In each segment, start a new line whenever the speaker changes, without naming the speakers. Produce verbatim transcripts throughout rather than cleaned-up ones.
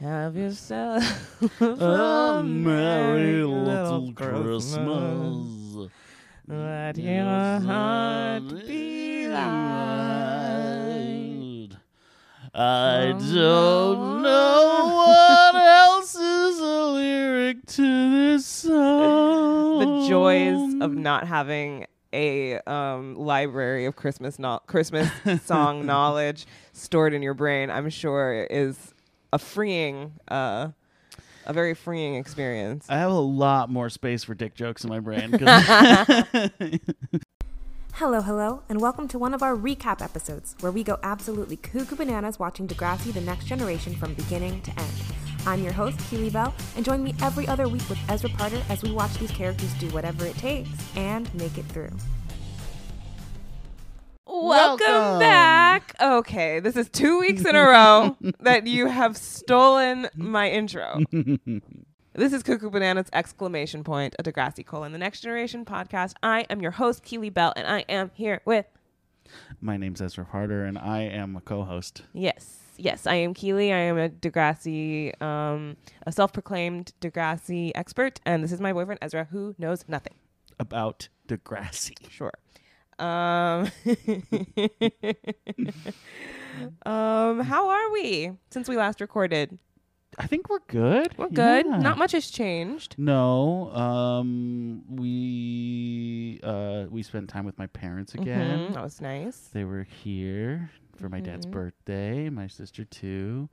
Have yourself
a merry little Christmas.
Let your heart be light.
I don't know what else is a lyric to this song.
The joys of not having a um, library of Christmas no- Christmas song knowledge stored in your brain, I'm sure, is a freeing, uh, a very freeing experience.
I have a lot more space for dick jokes in my brain.
Hello, hello, and welcome to one of our recap episodes where we go absolutely cuckoo bananas watching Degrassi The Next Generation from beginning to end. I'm your host, Keely Bell, and join me every other week with Ezra Parter as we watch these characters do whatever it takes and make it through.
Welcome,
Welcome
back. Okay, this is two weeks in a row that you have stolen my intro. This is Cuckoo Bananas exclamation point, a Degrassi colon, the Next Generation podcast. I am your host, Keely Bell, and I am here with...
My name's Ezra Parter, and I am a co-host.
Yes, yes, I am Keely. I am a Degrassi, um, a self-proclaimed Degrassi expert, and this is my boyfriend, Ezra, who knows nothing.
About Degrassi.
Sure. Um, um, how are we since we last recorded?
I think we're good.
We're good.
Yeah.
Not much has changed.
No. Um, we uh, we spent time with my parents again.
Mm-hmm. That was nice.
They were here for my dad's
Mhm.
birthday. My sister too.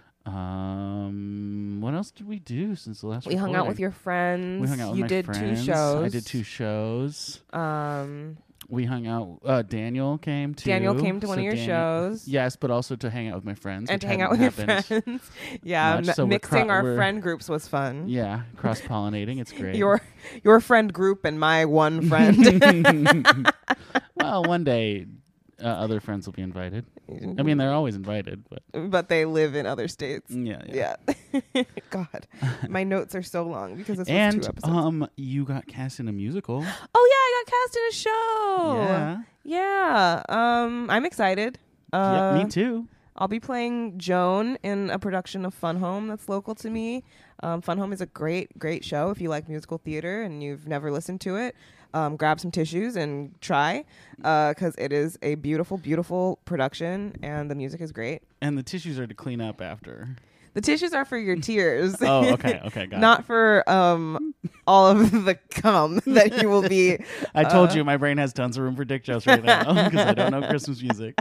Um, what else did we do since the last?
We hung out with
recording?
your friends.
We hung out with
you
my
did
friends.
two shows.
I did two shows.
Um,
We hung out. Uh, Daniel came too.
Daniel came to one
So
of your
Daniel-
shows.
Yes, but also to hang out with my friends.
And
which
to hang out with
hadn't
your
happened
friends. yeah,
much,
mi-
so we're
mixing
cro-
our
we're-
friend groups was fun.
Yeah, cross pollinating. It's great.
Your your friend group and my one friend.
Well, one day uh, other friends will be invited. I mean, they're always invited, but
but they live in other states.
yeah, yeah.
Yeah. God, my notes are so long because this was
And
two episodes.
um, you got cast in a musical.
oh yeah, I got cast in a show.
Yeah.
Yeah. Um, I'm excited. Uh,
yeah, me too.
I'll be playing Joan in a production of Fun Home that's local to me. Um, Fun Home is a great, great show. If you like musical theater and you've never listened to it, um, grab some tissues and try, because it is a beautiful, beautiful production, and the music is great.
And the tissues are to clean up after.
The tissues are for your tears.
Oh, okay, okay, got
Not
it.
for um, all of the cum that you will be.
I told
uh,
you my brain has tons of room for dick jokes right now because I don't know Christmas music.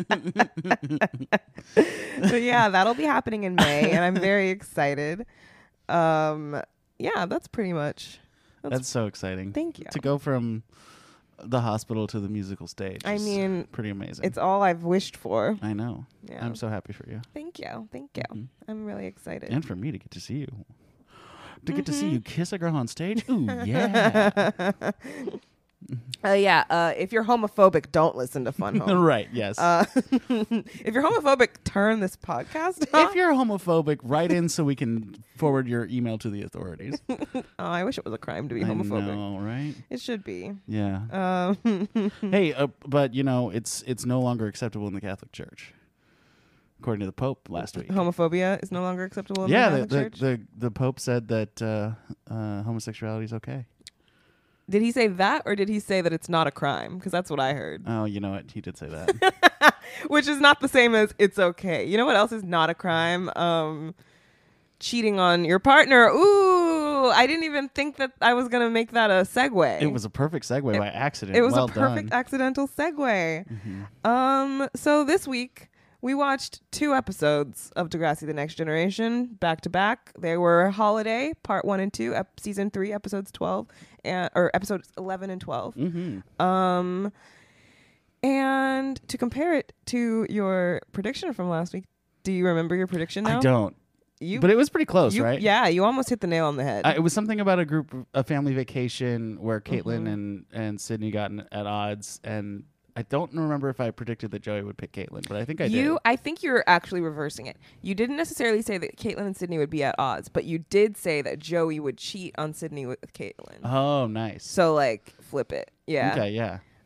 So yeah, that'll be happening in May, and I'm very excited. Um, yeah, that's pretty much. That's,
That's so exciting.
thank you.
To go from the hospital to the musical stage.
I
is
mean,
pretty amazing.
It's all I've wished for.
I know.
Yeah.
I'm so happy for you.
Thank you. Thank you.
Mhm.
I'm really excited.
And for me to get to see you. To get to see
Mhm.
you kiss a girl on stage? Ooh, yeah.
Uh, yeah. Uh, if you're homophobic, don't listen to Fun Home.
Right, yes.
Uh, if you're homophobic, turn this podcast off.
If you're homophobic, write in so we can forward your email to the authorities.
Oh, I wish it was a crime to be
I
homophobic.
know, right?
It should be.
Yeah.
Um,
Hey, uh, but you know, it's it's no longer acceptable in the Catholic Church, according to the Pope last week.
homophobia is no longer acceptable in
yeah,
the
the,
Catholic
the,
Church.
the the Pope said that uh, uh, homosexuality is okay.
Did he say that, or did he say that it's not a crime? Because that's what I heard.
Oh, you know what? He did say that.
Which is not the same as it's okay. You know what else is not a crime? Um, cheating on your partner. Ooh, I didn't even think that I was going to make that a segue.
It was a perfect segue
It-
by accident.
It was
well
a perfect
done.
accidental segue.
Mhm.
Um, so this week we watched two episodes of Degrassi: The Next Generation back to back. They were Holiday Part One and Two, ep- Season Three, Episodes Twelve, and or Episodes Eleven and Twelve.
Mhm.
Um, and to compare it to your prediction from last week, do you remember your prediction now?
I don't.
You,
But it was pretty close,
you-
right?
Yeah, you almost hit the nail on the head.
Uh, it was something about a group, a family vacation where Caitlin
Mhm.
and, and Sydney got in, at odds. And I don't remember if I predicted that Joey would pick Caitlin, but I think I
you,
did.
I think you're actually reversing it. You didn't necessarily say that Caitlin and Sydney would be at odds, but you did say that Joey would cheat on Sydney with Caitlin.
Oh, nice.
So like, flip it. Yeah.
Okay, yeah.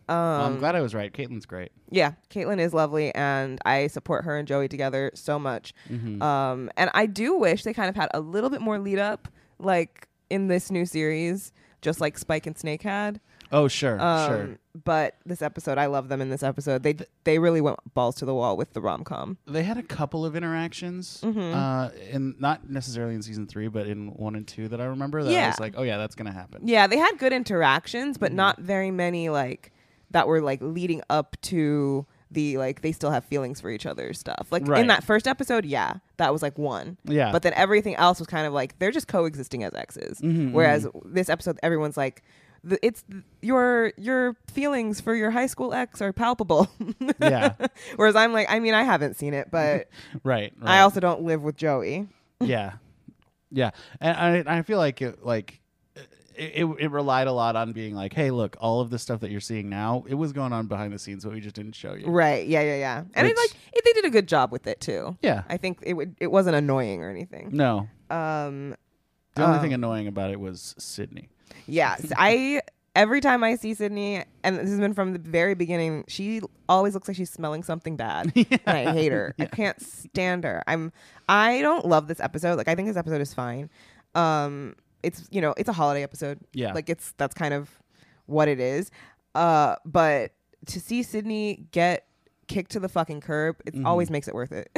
Um,
well, I'm glad I was right. Caitlin's great.
Yeah, Caitlin is lovely, and I support her and Joey together so much.
Mm-hmm.
Um, and I do wish they kind of had a little bit more lead up, like in this new series, just like Spike and Snake had.
Oh, sure,
Um,
sure.
But this episode, I love them in this episode. They they really went balls to the wall with the rom com.
They had a couple of interactions,
Mhm.
uh, in not necessarily in season three, but in one and two that I remember. That I
Yeah.
was like, oh yeah, that's gonna happen.
Yeah, they had good interactions, but
Mhm.
not very many like that were like leading up to the like they still have feelings for each other stuff. Like
Right.
in that first episode, yeah, that was like one.
Yeah,
But then everything else was kind of like they're just coexisting as exes.
Mhm,
Whereas
mhm.
this episode, everyone's like, the, it's th- your your feelings for your high school ex are palpable.
Yeah.
Whereas I'm like, I mean, I haven't seen it, but
right, right.
I also don't live with Joey.
yeah, yeah, and I I feel like it, like it, it it relied a lot on being like, hey, look, all of the stuff that you're seeing now, it was going on behind the scenes, but we just didn't show you.
Right? Yeah, yeah, yeah. And it,
Which-
like it, they did a good job with it too.
Yeah.
I think it would. It wasn't annoying or anything.
No.
Um.
The only
um,
thing annoying about it was Sydney.
Yes, I. Every time I see Sydney, and this has been from the very beginning, she always looks like she's smelling something bad. And I hate her. I can't stand her. I'm. I don't love this episode. Like I think this episode is fine. Um, it's you know it's a holiday episode.
Yeah.
Like it's that's kind of what it is. Uh, but to see Sydney get kicked to the fucking curb, it
Mhm.
always makes it worth it.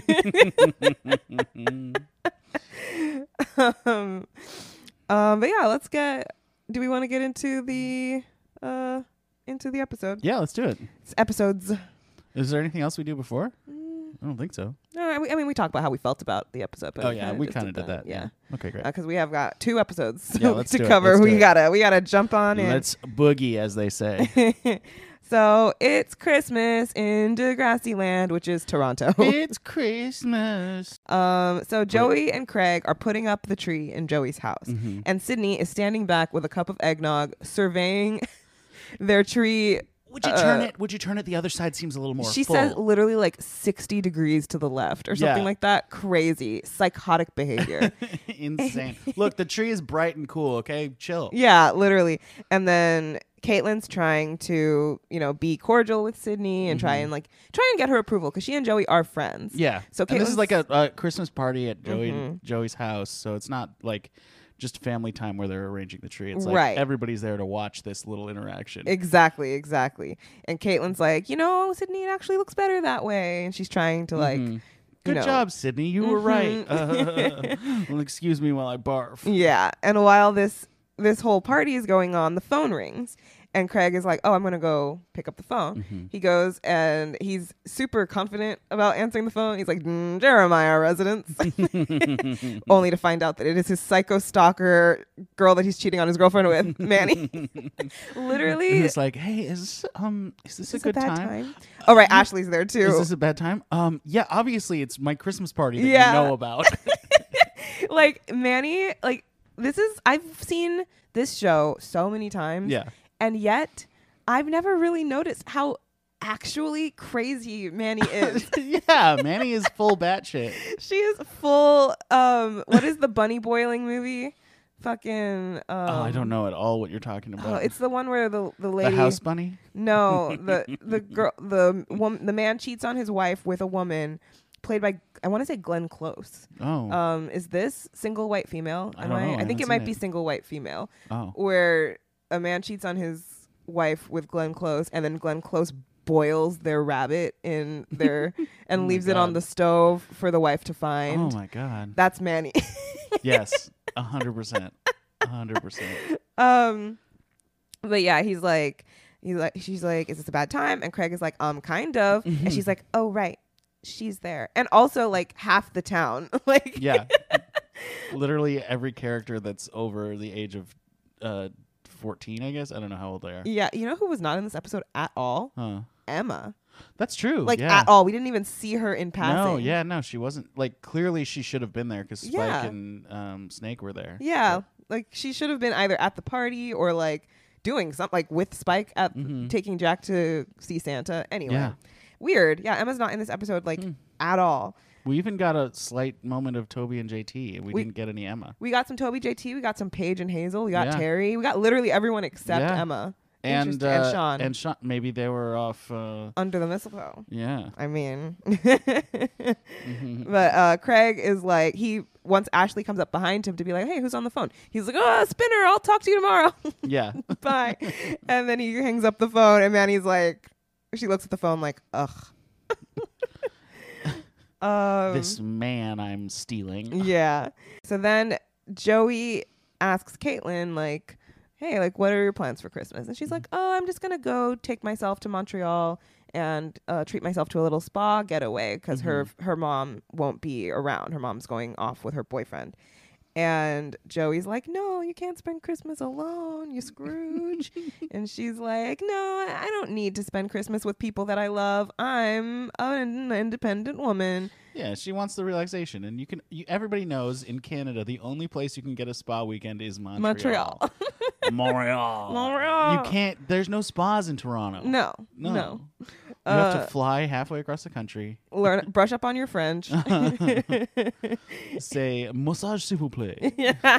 um, um, but yeah, let's get. Do we want to get into the uh into the episode?
Yeah, let's do it.
It's episodes.
Is there anything else we do before? I don't think so.
No, I mean, I mean we talked about how we felt about the episode. But
Oh yeah, we
just
kind of did that.
Yeah,
Okay, great.
because we have got two episodes
Yeah, let's
to
do it.
cover.
Let's do
we
it.
gotta we gotta jump on in.
Let's boogie, as they say.
So it's Christmas in Degrassi Land, which is Toronto.
It's Christmas.
um, so Joey and Craig are putting up the tree in Joey's house,
Mhm.
and Sydney is standing back with a cup of eggnog, surveying their tree.
Would you turn
Uh,
it? Would you turn it? The other side seems a little more.
She
full.
says literally like sixty degrees to the left or something
Yeah.
like that. Crazy, psychotic behavior.
Insane. Look, the tree is bright and cool. Okay, chill.
Yeah, literally. And then Caitlin's trying to, you know, be cordial with Sydney and try
Mhm.
and like try and get her approval because she and Joey are friends.
Yeah.
So
and this is
Caitlin's-
like a, a Christmas party at Joey
Mhm.
Joey's house, so it's not like just family time where they're arranging the tree. It's like
Right.
everybody's there to watch this little interaction.
Exactly, exactly. And Caitlin's like, you know, Sydney, it actually looks better that way. And she's trying to like,
Mhm. Good
know.
job, Sydney. You were right.
Mhm.
Uh, well, excuse me while I barf.
yeah. And while this this whole party is going on, the phone rings. And Craig is like, oh, I'm going to go pick up the phone.
Mhm.
He goes and he's super confident about answering the phone. He's like, mm, Jeremiah residence. Only to find out that it is his psycho stalker girl that he's cheating on his girlfriend with, Manny. Literally.
He's like, hey, is this, um, is this
Is
a
this
good
bad
time?
Oh, right. Ashley's there too.
Is this a bad time? Um, yeah, obviously it's my Christmas party that
Yeah.
you know about.
like, Manny, like, this is, I've seen this show so many times.
yeah.
And yet, I've never really noticed how actually crazy Manny is.
yeah, Manny is full batshit.
She is full. Um, what is the bunny boiling movie? Fucking. Um,
oh, I don't know at all what you're talking
Oh,
about.
it's the one where the the
the
lady.
house bunny.
No, the the girl, the woman, the man cheats on his wife with a woman, played by I want to say Glenn Close.
Oh,
Um, is this single white female?
I
Am
don't know. I
I think
haven't
it might
seen
be
it.
single white female,
oh,
where a man cheats on his wife with Glenn Close, and then Glenn Close boils their rabbit in their and
Oh my
leaves it on
God.
the stove for the wife to find.
oh my god.
That's Manny.
Yes, a hundred percent, a hundred percent.
um, but yeah, he's like, he's like, she's like, is this a bad time? And Craig is like, um, kind of. And she's like, oh right, she's there, and also like half the town, like
Yeah, literally every character that's over the age of uh, fourteen, I guess. I don't know how old they are.
yeah. You know who was not in this episode at all?
Huh.
Emma.
That's true.
Like
yeah.
at all. We didn't even see her in passing.
No, yeah, no, she wasn't. Like clearly, she should have been there because Spike
Yeah.
and um, Snake were there.
Yeah, like she should have been either at the party or like doing something like with Spike at
Mhm.
taking Jack to see Santa. Anyway,
Yeah.
weird. Yeah, Emma's not in this episode like
Hmm.
at all.
We even got a slight moment of Toby and J T. We,
We-
didn't get any Emma.
We got some Toby J T, we got some Paige and Hazel, we got
Yeah.
Terry, we got literally everyone except
Yeah.
Emma
And
Interesting.
uh,
And Sean.
and Sean, maybe they were off. Uh,
Under the mistletoe.
yeah.
I mean,
Mhm.
but uh, Craig is like, he once Ashley comes up behind him to be like, hey, who's on the phone? He's like, oh, Spinner, I'll talk to you tomorrow.
Yeah.
Bye. And then he hangs up the phone, and Manny's like, she looks at the phone like, ugh. um,
This man I'm stealing.
yeah. So then Joey asks Caitlin, like, hey, like, what are your plans for Christmas? And she's like, oh, I'm just going to go take myself to Montreal and uh, treat myself to a little spa getaway because
Mm-hmm.
her her mom won't be around. Her mom's going off with her boyfriend. And Joey's like, no, you can't spend Christmas alone, you Scrooge. And she's like, no, I don't need to spend Christmas with people that I love. I'm an independent woman.
Yeah, she wants the relaxation, and you can. You, everybody knows in Canada, the only place you can get a spa weekend is Montreal.
Montreal.
Montreal.
Montreal.
You can't. There's no spas in Toronto.
No,
no.
no.
You have
Uh,
to fly halfway across the country.
Learn, brush up on your French.
Say massage s'il vous plaît.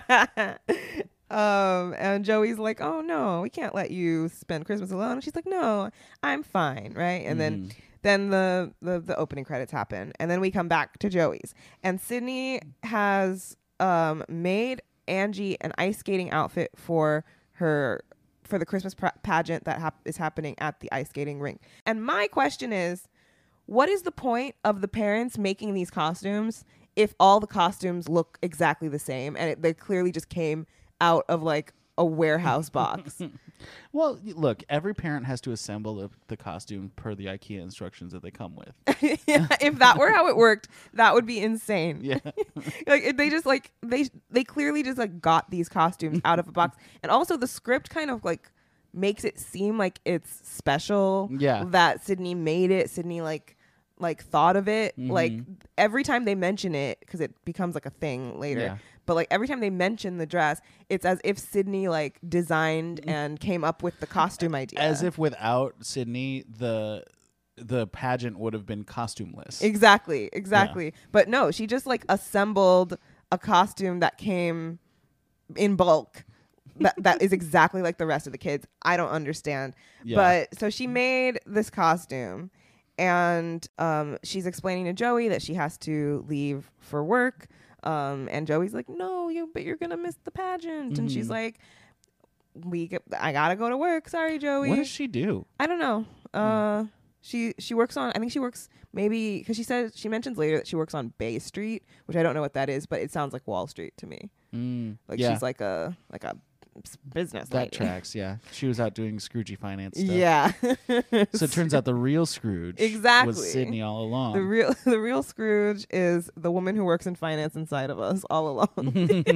um, and Joey's like, "Oh no, we can't let you spend Christmas alone." And she's like, "No, I'm fine, right?" And then,
Mhm.
then the, the the opening credits happen, and then we come back to Joey's, and Sydney has um made Angie an ice skating outfit for her for the Christmas pra- pageant that hap- is happening at the ice skating rink. And my question is, what is the point of the parents making these costumes if all the costumes look exactly the same and it, they clearly just came out of like a warehouse box?
Well, y- look, every parent has to assemble the, the costume per the IKEA instructions that they come with.
If that were how it worked, that would be insane.
Yeah.
Like if they just like they they clearly just like got these costumes out of a box, and also the script kind of like makes it seem like it's special.
Yeah.
That Sydney made it. Sydney like like thought of it. Like
Mhm.
every time they mention it, because it becomes like a thing later.
Yeah.
But like every time they mention the dress, it's as if Sydney like designed and came up with the costume idea.
As if without Sydney, the the pageant would have been costumeless.
Exactly, exactly. But no, she just like assembled a costume that came in bulk. that that is exactly like the rest of the kids. I don't understand.
Yeah.
But so she made this costume, and um, she's explaining to Joey that she has to leave for work. Um, and Joey's like, "No, you, but you're gonna miss the pageant." And she's
Mhm.
like, "We, get, I gotta go to work. Sorry, Joey."
What does she do?
I don't know. Uh, she she works on. I think she works maybe because she says she mentions later that she works on Bay Street, which I don't know what that is, but it sounds like Wall Street to me.
Mm,
Like
yeah,
she's like a like a s- business
that
lady.
tracks. Yeah, she was out doing Scroogey finance stuff.
Yeah.
So it turns out the real Scrooge
Exactly.
was Sydney all along.
the real the real Scrooge is the woman who works in finance inside of us all along.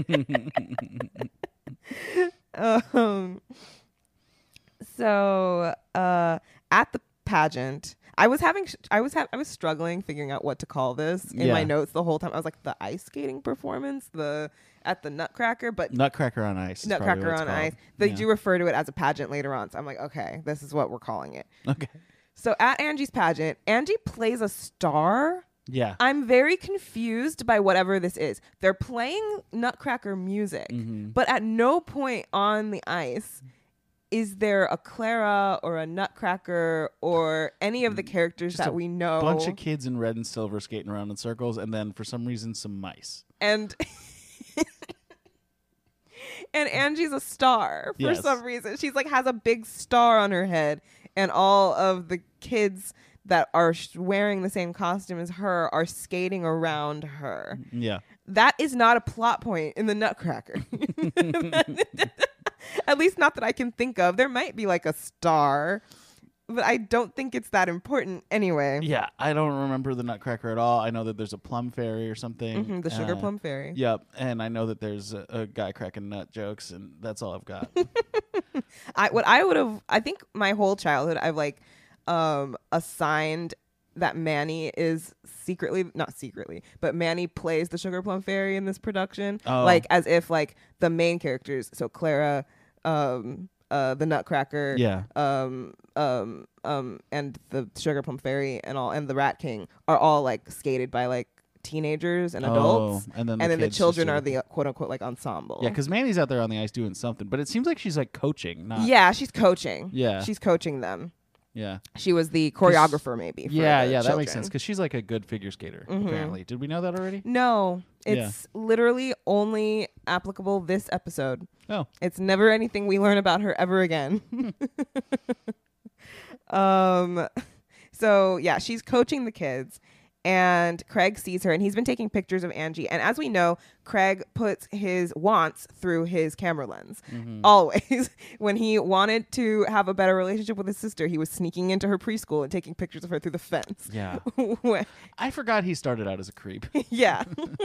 um. So uh, at the pageant, I was having sh- I was ha- I was struggling figuring out what to call this in my
Yeah.
notes the whole time. I was like the ice skating performance, the at the Nutcracker, but
Nutcracker on Ice. is probably
Nutcracker
what it's
on
called.
Ice. They
Yeah.
do refer to it as a pageant later on. So I'm like, okay, this is what we're calling it.
Okay.
So at Angie's pageant, Angie plays a star.
Yeah.
I'm very confused by whatever this is. They're playing Nutcracker music,
Mhm.
but at no point on the ice is there a Clara or a Nutcracker or any of the characters
Just
that
a
we know.
Bunch of kids in red and silver skating around in circles, and then for some reason some mice.
and and Angie's a star for
Yes.
some reason. She's like has a big star on her head, and all of the kids that are sh- wearing the same costume as her are skating around her.
Yeah.
That is not a plot point in the Nutcracker. At least not that I can think of. There might be like a star, but I don't think it's that important anyway.
Yeah, I don't remember the Nutcracker at all. I know that there's a plum fairy or something.
Mhm, the Sugar
Uh,
Plum Fairy.
Yep, and I know that there's a, a guy cracking nut jokes, and that's all I've got.
I what I would have I think my whole childhood I've like um assigned that Manny is secretly not secretly, but Manny plays the Sugar Plum Fairy in this production.
Oh.
Like as if like the main characters, so Clara, um uh the Nutcracker,
Yeah.
um um um and the Sugar Plum Fairy and all and the Rat King are all like skated by like teenagers and
Oh,
adults,
and then the
and then the
kids
children
just
are
do-
the quote unquote like ensemble.
Yeah, because Manny's out there on the ice doing something, but it seems like she's like coaching, not
yeah, she's coaching.
Yeah.
she's coaching them.
yeah.
She was the choreographer, maybe. For
Yeah,
the
yeah, that
children.
makes sense because she's like a good figure skater.
Mhm.
Apparently, did we know that already?
No,
Yeah.
it's literally only applicable this episode.
Oh,
It's never anything we learn about her ever again. um, so yeah, she's coaching the kids, and Craig sees her, and he's been taking pictures of Angie. And as we know, Craig puts his wants through his camera lens.
Mhm.
Always. When he wanted to have a better relationship with his sister, he was sneaking into her preschool and taking pictures of her through the fence.
yeah.
When-
I forgot he started out as a creep.
yeah.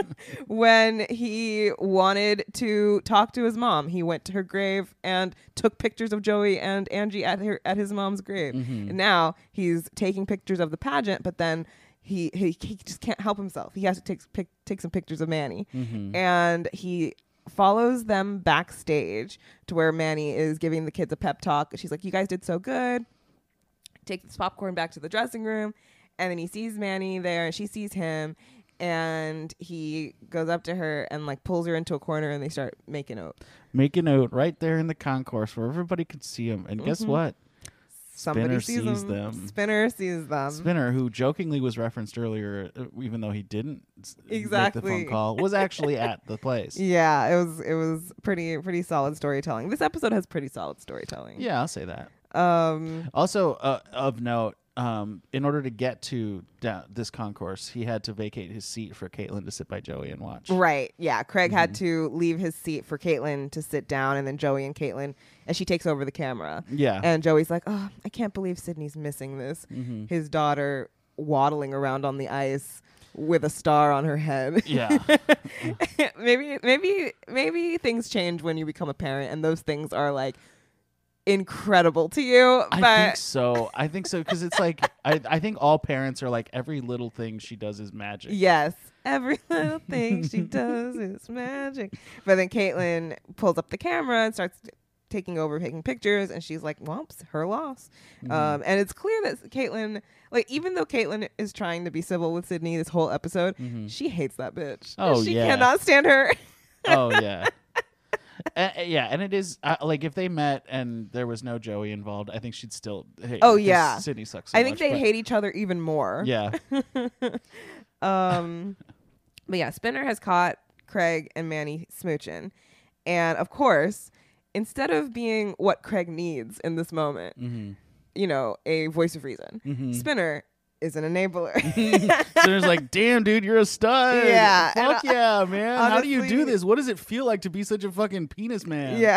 When he wanted to talk to his mom, he went to her grave and took pictures of Joey and Angie at her at his mom's grave.
Mhm.
And now he's taking pictures of the pageant, but then he he, he just can't help himself. He has to take pic, take some pictures of Manny.
Mhm.
And he follows them backstage to where Manny is giving the kids a pep talk. She's like, "You guys did so good." Take this popcorn back to the dressing room. And then he sees Manny there, and she sees him, and he goes up to her and like pulls her into a corner, and they start making out.
Make a note right there in the concourse where everybody could see him. And guess
Mhm.
what?
Somebody
Spinner
sees,
sees
them.
them.
Spinner sees them.
Spinner, who jokingly was referenced earlier, uh, even though he didn't s- make the
Exactly.
phone call, was actually at the place.
Yeah, it was it was pretty pretty solid storytelling. This episode has pretty solid storytelling.
Yeah, I'll say that.
Um.
Also, uh, of note, um, in order to get to da- this concourse, he had to vacate his seat for Caitlin to sit by Joey and watch.
Right. Yeah. Craig
Mm-hmm.
had to leave his seat for Caitlin to sit down, and then Joey and Caitlin, as she takes over the camera.
Yeah.
And Joey's like, "Oh, I can't believe Sydney's missing this."
Mhm.
His daughter waddling around on the ice with a star on her head.
Yeah.
maybe, maybe, maybe things change when you become a parent, and those things are like incredible to you.
I
but
think so. I think so because it's like I, I think all parents are like every little thing she does is magic.
yes, every little thing she does is magic. But then Caitlin pulls up the camera and starts taking over, taking pictures, and she's like, "Whoops, her loss."
Mhm.
Um, and it's clear that Caitlin, like, even though Caitlin is trying to be civil with Sydney this whole episode,
Mhm.
she hates that bitch.
Oh,
she
yeah.
cannot stand her.
Oh yeah. Uh, yeah, and it is uh, like if they met and there was no Joey involved, I think she'd still hate.
Oh,
her 'cause
yeah.
Sydney sucks. So
I think
much,
they
but-
hate each other even more.
Yeah.
Um, but yeah, Spinner has caught Craig and Manny smooching, and of course, instead of being what Craig needs in this moment,
Mm-hmm.
you know, a voice of reason,
Mm-hmm.
Spinner is an enabler.
So there's like, damn, dude, you're a stud.
Yeah, and
Fuck yeah, man. How do you do
honestly-
this? What does it feel like to be such a fucking penis man?
Yeah.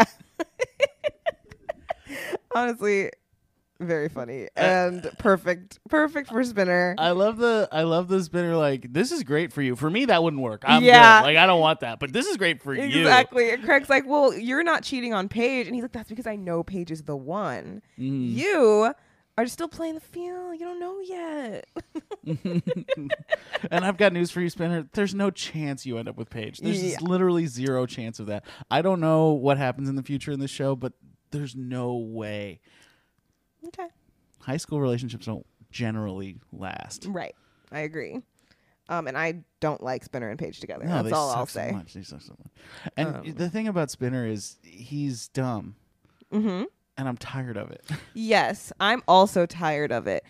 Honestly, very funny and perfect, perfect for Spinner.
I love the I love the Spinner like this is great for you. For me that wouldn't work. I'm
Yeah.
good. Like I don't want that. But this is great for you.
Exactly. And Craig's like, "Well, you're not cheating on Paige," and he's like, "That's because I know Paige is the one.
Mhm.
You are still playing the field. You don't know yet."
And I've got news for you, Spinner. There's no chance you end up with Paige. There's
Yeah.
just literally zero chance of that. I don't know what happens in the future in this show, but there's no way.
Okay.
High school relationships don't generally last.
Right. I agree. Um, and I don't like Spinner and Paige together.
No,
That's
they
all
suck
I'll
so
say.
much. They suck so much. And
Um,
the thing about Spinner is he's dumb,
Mm-hmm.
and I'm tired of it.
Yes, I'm also tired of it.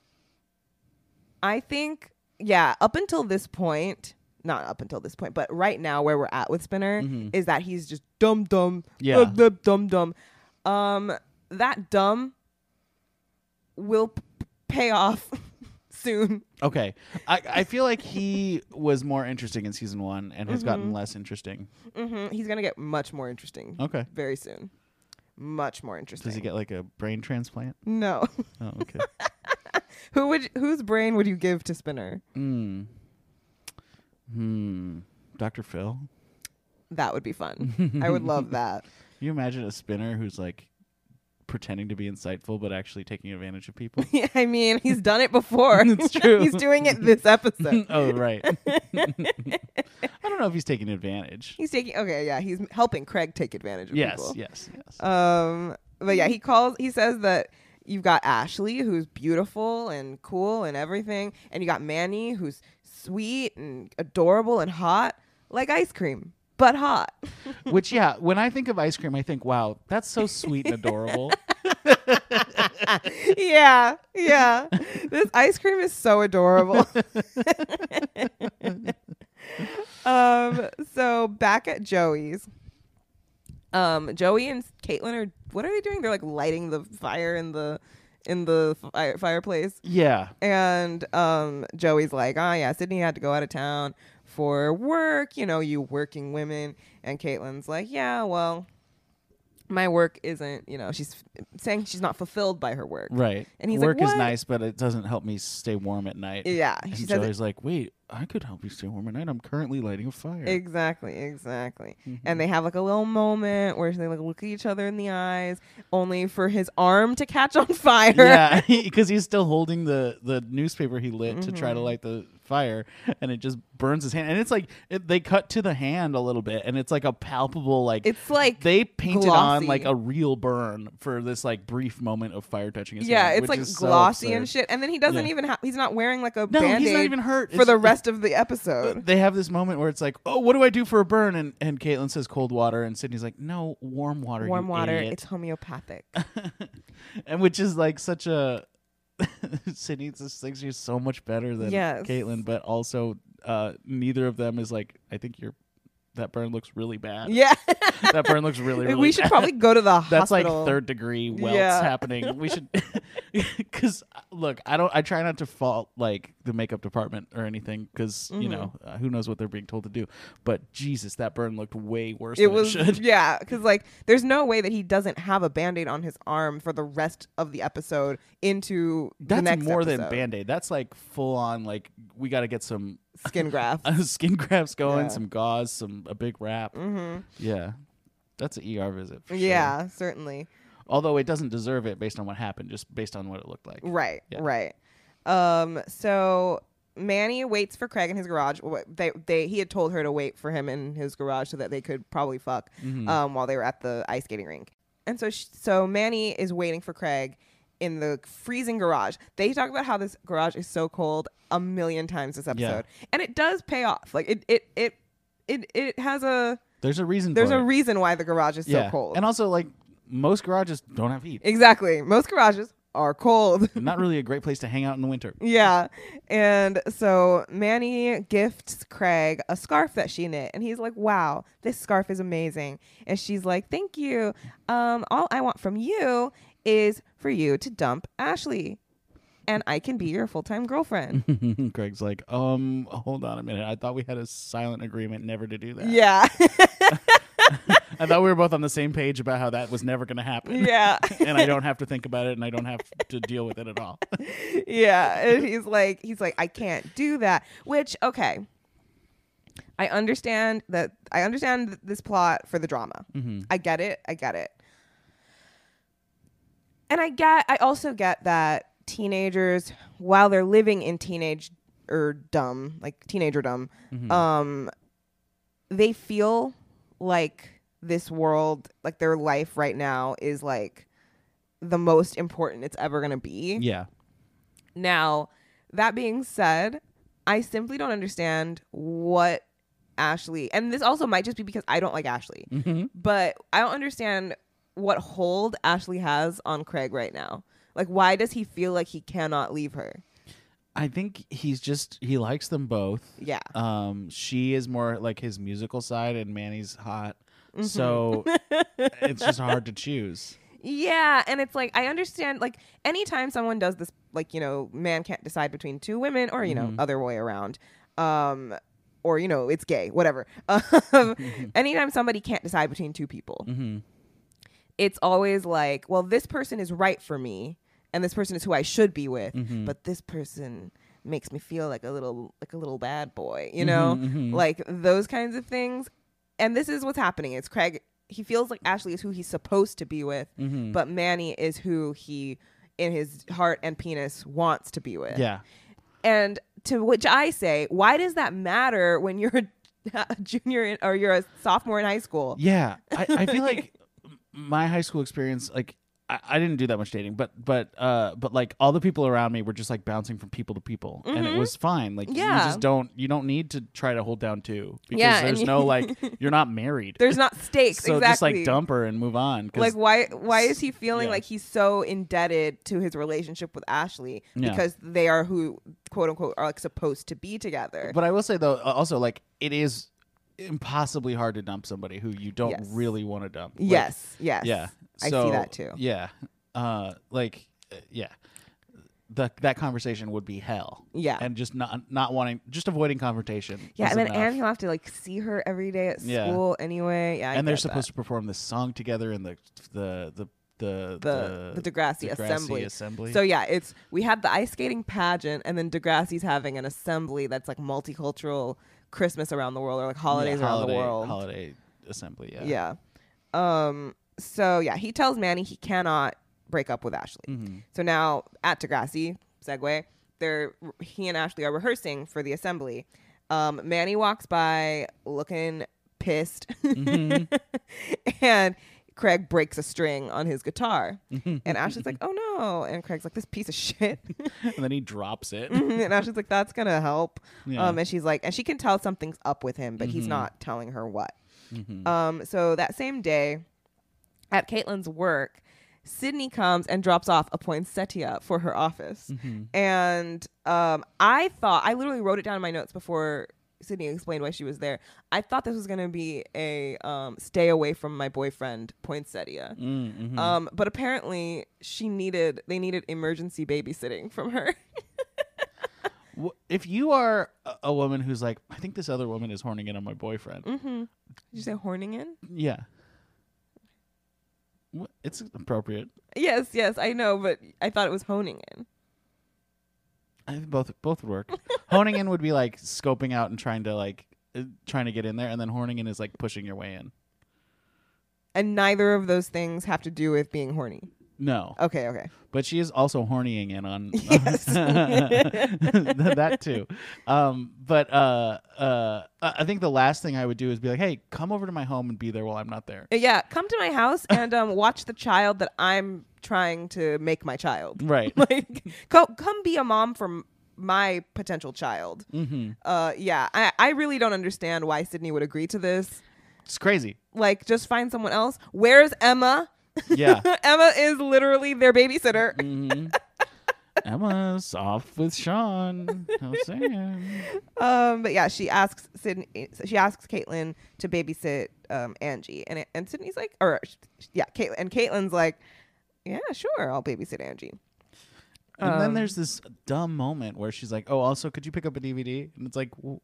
I think, yeah, up until this point, not up until this point, but right now where we're at with Spinner
Mhm.
is that he's just dumb, dumb,
Yeah.
dumb, dumb, dumb. Um, that dumb will p- pay off soon.
Okay, I I feel like he was more interesting in season one and has gotten
Mhm.
less interesting.
hmm He's gonna get much more interesting
Okay,
very soon. Much more interesting.
does he get like a brain transplant?
No.
Oh, okay.
Who would whose brain would you give to Spinner?
Hmm. Hmm. Doctor Phil.
That would be fun. I would love that.
Can you imagine a Spinner who's like pretending to be insightful but actually taking advantage of people?
Yeah, I mean, he's done it before.
It's true.
He's doing it this episode.
Oh, right. I don't know if he's taking advantage.
He's taking okay, yeah, he's helping Craig take advantage of
Yes,
people.
yes, yes.
Um, but yeah, he calls. He says that you've got Ashley, who's beautiful and cool and everything, and you got Manny, who's sweet and adorable and hot, like ice cream, but hot.
Which, yeah, when I think of ice cream, I think, wow, that's so sweet and adorable.
yeah, yeah. This ice cream is so adorable. um, so back at Joey's, um, Joey and Caitlin are what are they doing? They're like lighting the fire in the in the fire, fireplace.
Yeah.
And um, Joey's like, oh yeah, Sydney had to go out of town for work. You know, you working women. And Caitlin's like, yeah, well, my work isn't, you know, she's saying she's not fulfilled by her work.
Right.
And he's
work
like,
is
what?
nice, but it doesn't help me stay warm at night.
Yeah.
And
She says
Joey's like, wait, I could help you stay warm at night. I'm currently lighting a fire.
Exactly, exactly.
Mhm.
And they have like a little moment where they like look at each other in the eyes, only for his arm to catch on fire.
Yeah, because he's still holding the, the newspaper he lit to try to
Mhm.
light the fire, and it just burns his hand. And it's like it, they cut to the hand a little bit, and it's like a palpable like
It's like
they painted
glossy.
on like a real burn for this like brief moment of fire touching his
yeah,
hand.
it's
which
like
is so
glossy and
absurd.
shit. And then he doesn't
Yeah.
even have. He's not wearing like a
No,
band-aid
he's not even hurt
for
It's-
the rest of the episode.
They have this moment where it's like, oh, what do I do for a burn? And and Caitlin says cold water, and Sydney's like, no, warm water.
Warm
you
water.
idiot."
It's homeopathic.
And which is like such a Sydney just thinks she's so much better than
Yes.
Caitlin, but also uh, neither of them is like, I think you're that burn looks really bad.
yeah.
That burn looks really, really
we should
bad.
probably go to the
That's like
hospital.
third degree welts
Yeah.
happening. We should, because look, I don't. I try not to fault like the makeup department or anything, because you
Mhm.
know uh, who knows what they're being told to do. But Jesus, that burn looked way worse.
It
than
was
it should.
yeah, because like there's no way that he doesn't have a band-aid on his arm for the rest of the episode into the
That's
next
more
episode.
than Band-Aid. That's like full on. Like we got to get some
Skin graft.
skin grafts going,
Yeah.
some gauze, some a big wrap.
Mm-hmm.
Yeah, that's an E R visit. For sure.
Yeah, certainly.
Although it doesn't deserve it based on what happened, just based on what it looked like.
Right,
Yeah.
right. Um, so Manny waits for Craig in his garage. Wh- They, they, he had told her to wait for him in his garage so that they could probably fuck
Mhm.
um, while they were at the ice skating rink. And so, sh- so Manny is waiting for Craig in the freezing garage. They talk about how this garage is so cold a million times this episode, and it does pay off. Like it, it, it, it, it has a.
There's a reason.
There's
for
a
it.
reason why the garage is
yeah.
so cold.
And also, like most garages don't have heat.
Exactly. Most garages are cold.
Not really a great place to hang out in the winter.
Yeah. And so Manny gifts Craig a scarf that she knit. And he's like, wow, this scarf is amazing. And she's like, thank you. Um, all I want from you is for you to dump Ashley. And I can be your full-time girlfriend.
Craig's like, um, hold on a minute. I thought we had a silent agreement never to do that.
Yeah.
I thought we were both on the same page about how that was never going to happen.
Yeah.
And I don't have to think about it, and I don't have to deal with it at all.
Yeah. And he's like, he's like, I can't do that. Which, okay. I understand that I understand th- this plot for the drama.
Mm-hmm.
I get it. I get it. And I get I also get that teenagers, while they're living in teenage or dumb, like teenager dumb,
Mhm.
um, they feel like this world, like their life right now is like the most important it's ever gonna be.
Yeah.
Now, that being said, I simply don't understand what Ashley, and this also might just be because I don't like Ashley,
Mm-hmm.
but I don't understand what hold Ashley has on Craig right now. Like, why does he feel like he cannot leave her?
I think he's just, he likes them both.
Yeah.
Um, she is more like his musical side, and Manny's hot.
Mm-hmm.
So it's just hard to choose.
Yeah, and it's like I understand, like anytime someone does this, like, you know, man can't decide between two women, or you know,
Mhm.
other way around, um, or you know, it's gay, whatever. Um, anytime somebody can't decide between two people,
Mm-hmm.
it's always like, well, this person is right for me, and this person is who I should be with,
Mhm.
but this person makes me feel like a little, like a little bad boy, you know,
Mhm, mhm.
like those kinds of things. And this is what's happening. It's Craig. He feels like Ashley is who he's supposed to be with,
Mhm.
but Manny is who he, in his heart and penis, wants to be with.
Yeah.
And to which I say, why does that matter when you're a junior in, or you're a sophomore in high school?
Yeah. I, I feel like my high school experience, like, I, I didn't do that much dating, but but uh, but like all the people around me were just like bouncing from people to people, mm-hmm. and it was fine. Like
yeah.
you just don't you don't need to try to hold down two because
yeah,
there's no like you're not married.
There's not stakes.
So
exactly.
just like dump her and move on.
Like why why is he feeling
yeah.
like he's so indebted to his relationship with Ashley
yeah.
because they are who quote unquote are like supposed to be together.
But I will say though, also like it is impossibly hard to dump somebody who you don't
yes.
really want to dump. Like,
yes, yes.
Yeah.
I
so,
see that too.
Yeah. Uh, like, uh, yeah. The, that conversation would be hell.
Yeah.
And just not not wanting, just avoiding confrontation.
Yeah, and then
enough.
and he'll have to like see her every day at
Yeah.
school anyway. Yeah, I
and they're
get
supposed
that.
to perform this song together in the the the the
the the Degrassi,
Degrassi
assembly.
assembly.
So yeah, it's we have the ice skating pageant, and then Degrassi's having an assembly that's like multicultural Christmas around the world or like holidays
yeah,
around
holiday,
the world.
Holiday assembly. Yeah.
Yeah. Um. So yeah, he tells Manny he cannot break up with Ashley.
Mm-hmm.
So now at Degrassi, segue, they're he and Ashley are rehearsing for the assembly. Um, Manny walks by looking pissed,
Mm-hmm.
and Craig breaks a string on his guitar, and Ashley's like, "Oh no!" And Craig's like, "This piece of shit,"
and then he drops it.
and Ashley's like, "That's gonna help."
Yeah.
Um, and she's like, and she can tell something's up with him, but
Mm-hmm.
he's not telling her what.
Mm-hmm.
Um, so that same day, at Caitlin's work, Sydney comes and drops off a poinsettia for her office.
Mm-hmm.
And um, I thought, I literally wrote it down in my notes before Sydney explained why she was there. I thought this was going to be a um, stay away from my boyfriend poinsettia.
Mm-hmm.
Um, but apparently she needed, they needed emergency babysitting from her.
If you are a, a woman who's like, I think this other woman is horning in on my boyfriend.
Mm-hmm. Did you say horning in?
Yeah. Wh- It's appropriate.
Yes, yes, I know, but I thought it was honing in.
I think both both would work. Honing in would be like scoping out and trying to like uh, trying to get in there, and then horning in is like pushing your way in.
And neither of those things have to do with being horny.
No,
Okay, okay.
but she is also hornying in on
Yes.
that too. Um, but uh, uh, I think the last thing I would do is be like, "Hey, come over to my home and be there while I'm not there."
Uh, Yeah, come to my house and um, watch the child that I'm trying to make my child.
Right.
Like, co- come be a mom for m- my potential child.
Mm-hmm.
Uh, yeah, I, I really don't understand why Sydney would agree to this.
It's crazy.
Like, just find someone else. Where's Emma?
Yeah.
Emma is literally their babysitter.
Mm-hmm. Emma's off with Sean. I'm saying.
Um, but yeah, she asks Sydney. She asks Caitlin to babysit um, Angie, and it, and Sydney's like, or yeah, Caitlin, and Caitlin's like, yeah, sure, I'll babysit Angie.
And
Um,
then there's this dumb moment where she's like, "Oh, also, could you pick up a D V D?" And it's like, w-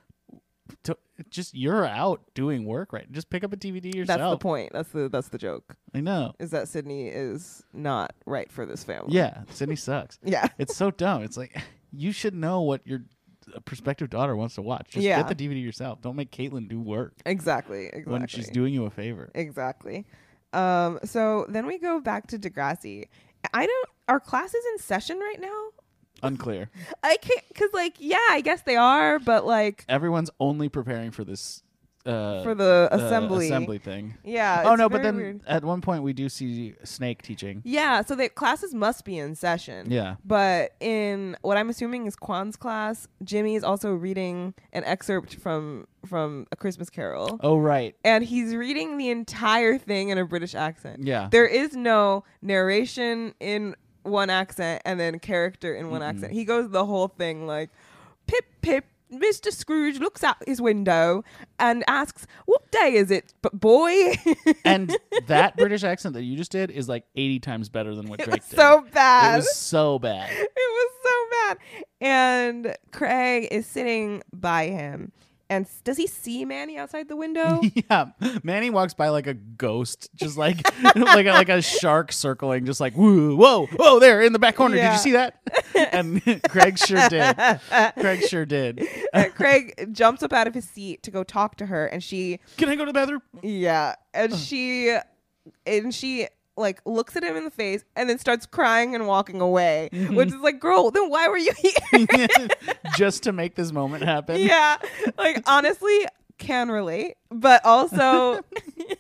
to, just you're out doing work, right? Just pick up a D V D yourself.
That's the point. That's the that's the joke.
I know.
Is that Sydney is not right for this family?
Yeah, Sydney sucks.
Yeah.
It's so dumb. It's like you should know what your prospective daughter wants to watch. Just
Yeah.
get the D V D yourself. Don't make Caitlin do work
Exactly. Exactly.
when she's doing you a favor.
Exactly. Um. So then we go back to Degrassi. I don't. Are classes in session right now?
Unclear.
I can't, cause like, yeah, I guess they are, but like
Everyone's only preparing for this uh,
for the
uh,
assembly.
assembly thing.
Yeah.
Oh
it's
no, but
very
then
weird.
at one point we do see Snake teaching.
Yeah, so the classes must be in session.
Yeah.
But in what I'm assuming is Kwan's class, Jimmy is also reading an excerpt from from A Christmas Carol.
Oh right.
And he's reading the entire thing in a British accent.
Yeah.
There is no narration in one accent and then character in one
Mm-mm.
accent. He goes the whole thing like, Pip, Pip, Mister Scrooge looks out his window and asks, what day is it, b- boy?
And that British accent that you just did is like eighty times better than what
It
Drake
was
did.
so
It
bad.
was so bad.
It was so bad. And Craig is sitting by him. And s- does he see Manny outside the window?
Yeah, Manny walks by like a ghost, just like like a, like a shark circling, just like whoa, whoa, whoa, there in the back corner. Did
Yeah.
you see that? And Craig sure did. Craig sure did.
And Craig jumps up out of his seat to go talk to her, and she,
Can I go to the bathroom?
yeah, and she, and she like looks at him in the face and then starts crying and walking away,
Mm-hmm.
which is like, girl, then why were you here?
Just to make this moment happen.
Yeah, like honestly, can relate, but also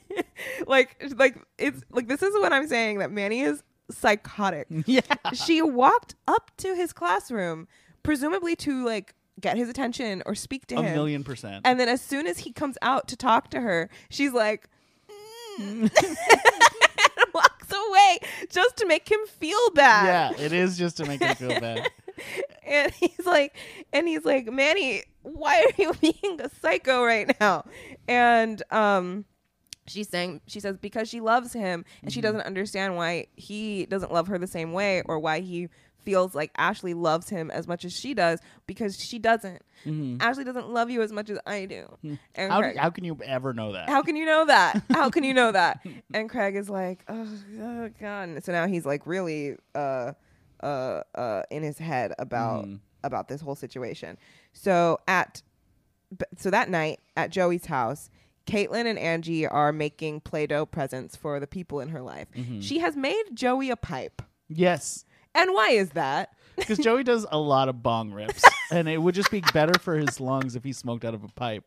like like it's like this is what I'm saying, that Manny is psychotic.
Yeah.
She walked up to his classroom, presumably to like get his attention or speak to
A
him.
million percent.
And then as soon as he comes out to talk to her, she's like, mm. and walks away just to make him feel bad.
Yeah, it is just to make him feel bad.
And he's like, and he's like, Manny, why are you being a psycho right now? And um, she's saying, she says, because she loves him, and mm-hmm. she doesn't understand why he doesn't love her the same way, or why he feels like Ashley loves him as much as she does, because she doesn't. Mm-hmm. Ashley doesn't love you as much as I do. Mm-hmm. And
how,
Craig,
do, how can you ever know that?
How can you know that? How can you know that? And Craig is like, oh, oh God. And so now he's like really uh, uh, uh, in his head about mm. about this whole situation. So at so that night at Joey's house, Caitlin and Angie are making Play-Doh presents for the people in her life. Mm-hmm. She has made Joey a pipe.
Yes.
And why is that?
Because Joey does a lot of bong rips, and it would just be better for his lungs if he smoked out of a pipe.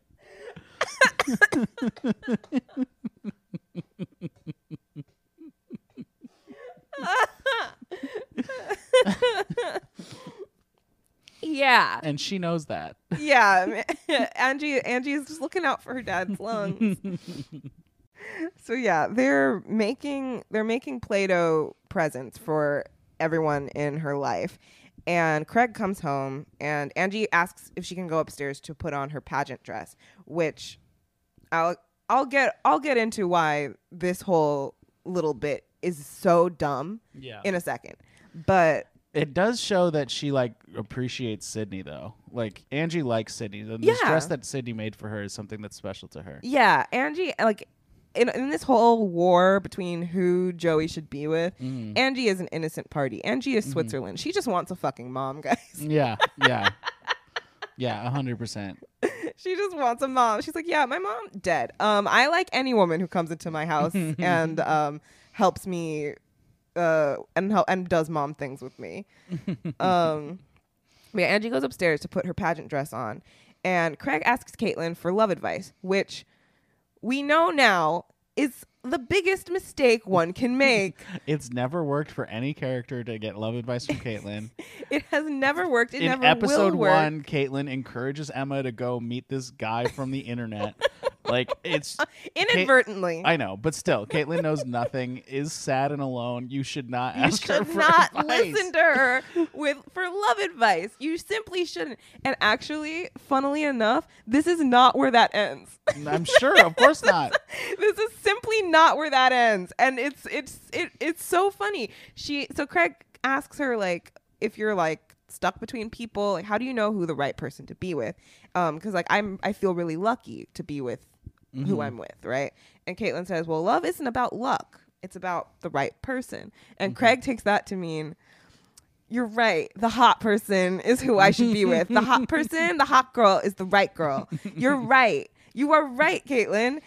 Yeah.
And she knows that.
Yeah. Angie Angie is just looking out for her dad's lungs. So yeah, they're making they're making Play-Doh presents for everyone in her life. And Craig comes home, and Angie asks if she can go upstairs to put on her pageant dress, which I'll I'll get I'll get into why this whole little bit is so dumb
yeah.
in a second. But
it does show that she like appreciates Sydney, though. Like Angie likes Sydney. The
yeah.
dress that Sydney made for her is something that's special to her.
Yeah, Angie, like in, in this whole war between who Joey should be with, mm. Angie is an innocent party. Angie is mm-hmm. Switzerland. She just wants a fucking mom, guys.
Yeah, yeah, yeah, a hundred percent.
She just wants a mom. She's like, yeah, my mom dead. Um, I like any woman who comes into my house and um helps me. Uh, and help and does mom things with me. um, yeah, Angie goes upstairs to put her pageant dress on, and Craig asks Caitlin for love advice, which we know now is the biggest mistake one can make.
It's never worked for any character to get love advice from Caitlin.
It has never worked. It
In
never
episode
will work.
one, Caitlin encourages Emma to go meet this guy from the internet. Like it's
inadvertently.
Kate, I know, but still, Caitlin knows nothing, is sad and alone. You should not
you
ask
should
her for
not
advice.
listen to her with for love advice. You simply shouldn't. And actually, funnily enough, this is not where that ends.
I'm sure, of course not.
This is simply not where that ends. And it's it's it, it's so funny. She so Craig asks her like, if you're like stuck between people, like how do you know who the right person to be with? Um, because like I'm I feel really lucky to be with mm-hmm. who I'm with, right? And Caitlin says, well, love isn't about luck. It's about the right person. And mm-hmm. Craig takes that to mean, you're right. The hot person is who I should be with. The hot person, the hot girl is the right girl. You're right. You are right, Caitlin.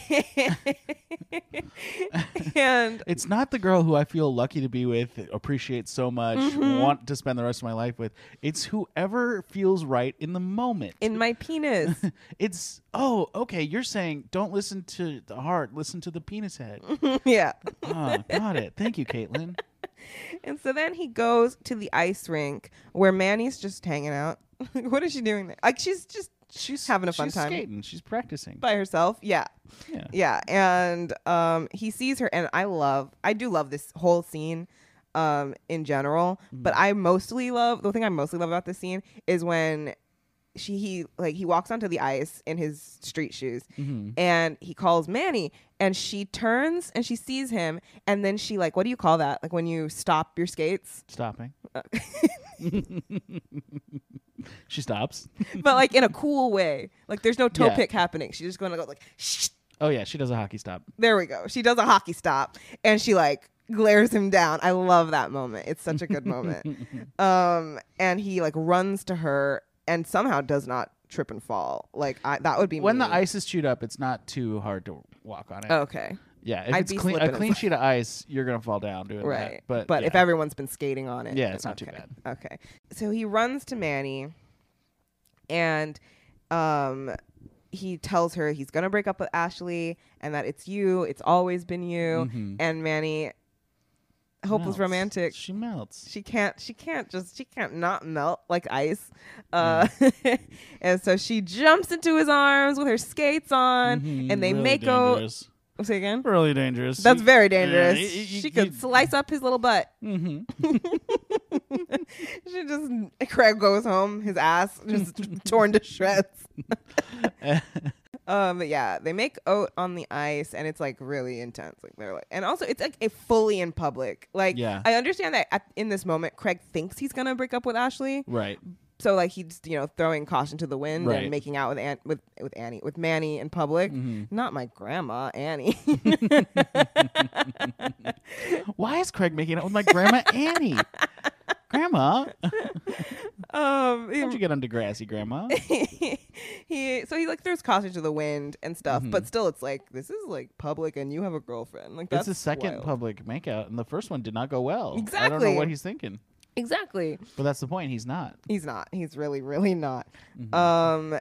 And
it's not the girl who I feel lucky to be with, appreciate so much, mm-hmm. want to spend the rest of my life with. It's whoever feels right in the moment.
In my penis.
It's, oh, okay, you're saying don't listen to the heart, listen to the penis head.
Yeah.
Oh, got it. Thank you, Caitlin.
And so then he goes to the ice rink where Manny's just hanging out. What is she doing there? Like she's just
She's
having a fun
she's
time.
Skating. She's practicing
by herself. Yeah.
Yeah.
Yeah. And um, he sees her, and I love, I do love this whole scene um, in general. Mm-hmm. But I mostly love the thing I mostly love about this scene is when she he like he walks onto the ice in his street shoes, mm-hmm. and he calls Manny, and she turns and she sees him, and then she like, what do you call that? Like when you stop your skates?
Stopping. She stops.
But like in a cool way. Like there's no toe
Yeah.
pick happening. She's just going to go like, shh.
Oh yeah, she does a hockey stop.
There we go. She does a hockey stop and she like glares him down. I love that moment. It's such a good moment. Um, and he like runs to her and somehow does not trip and fall. Like I, that would be
When
me.
the ice is chewed up, it's not too hard to walk on it.
Okay.
Yeah, if
I'd
it's
be
clean, a
slipping
clean
and
sheet of ice, you're gonna fall down doing
Right.
that. But
but
yeah.
if everyone's been skating on it.
Yeah, it's not
okay.
too bad.
Okay. So he runs to Manny and um he tells her he's gonna break up with Ashley and that it's you, it's always been you.
Mhm.
And Manny, hopeless
Melts.
romantic,
She melts.
she can't she can't just she can't not melt like ice. Uh mm. And so she jumps into his arms with her skates on,
Mhm,
and they
really
make
dangerous.
out. Say again.
Really dangerous.
That's
He-
very dangerous.
Yeah, he- he-
she
he-
could slice up his little butt.
Mhm.
She just Craig goes home, his ass just torn to shreds. Um, but yeah, they make out on the ice, and it's like really intense. Like they're like, and also it's like a fully in public. Like,
Yeah.
I understand that at, in this moment, Craig thinks he's gonna break up with Ashley,
Right.
so like he's you know throwing caution to the wind
Right.
and making out with An- with with Annie with Manny in public.
Mhm.
Not my grandma Annie.
Why is Craig making out with my grandma Annie? Grandma,
um, he-
how'd you get on Degrassi, Grandma?
he so he like throws caution to the wind and stuff,
Mhm.
but still it's like this is like public and you have a girlfriend. Like that's
It's the second
wild.
public makeout, and the first one did not go well. I don't
Exactly.
know what he's thinking,
Exactly.
but that's the point. He's not.
He's not. He's really, really not.
Mhm.
Um,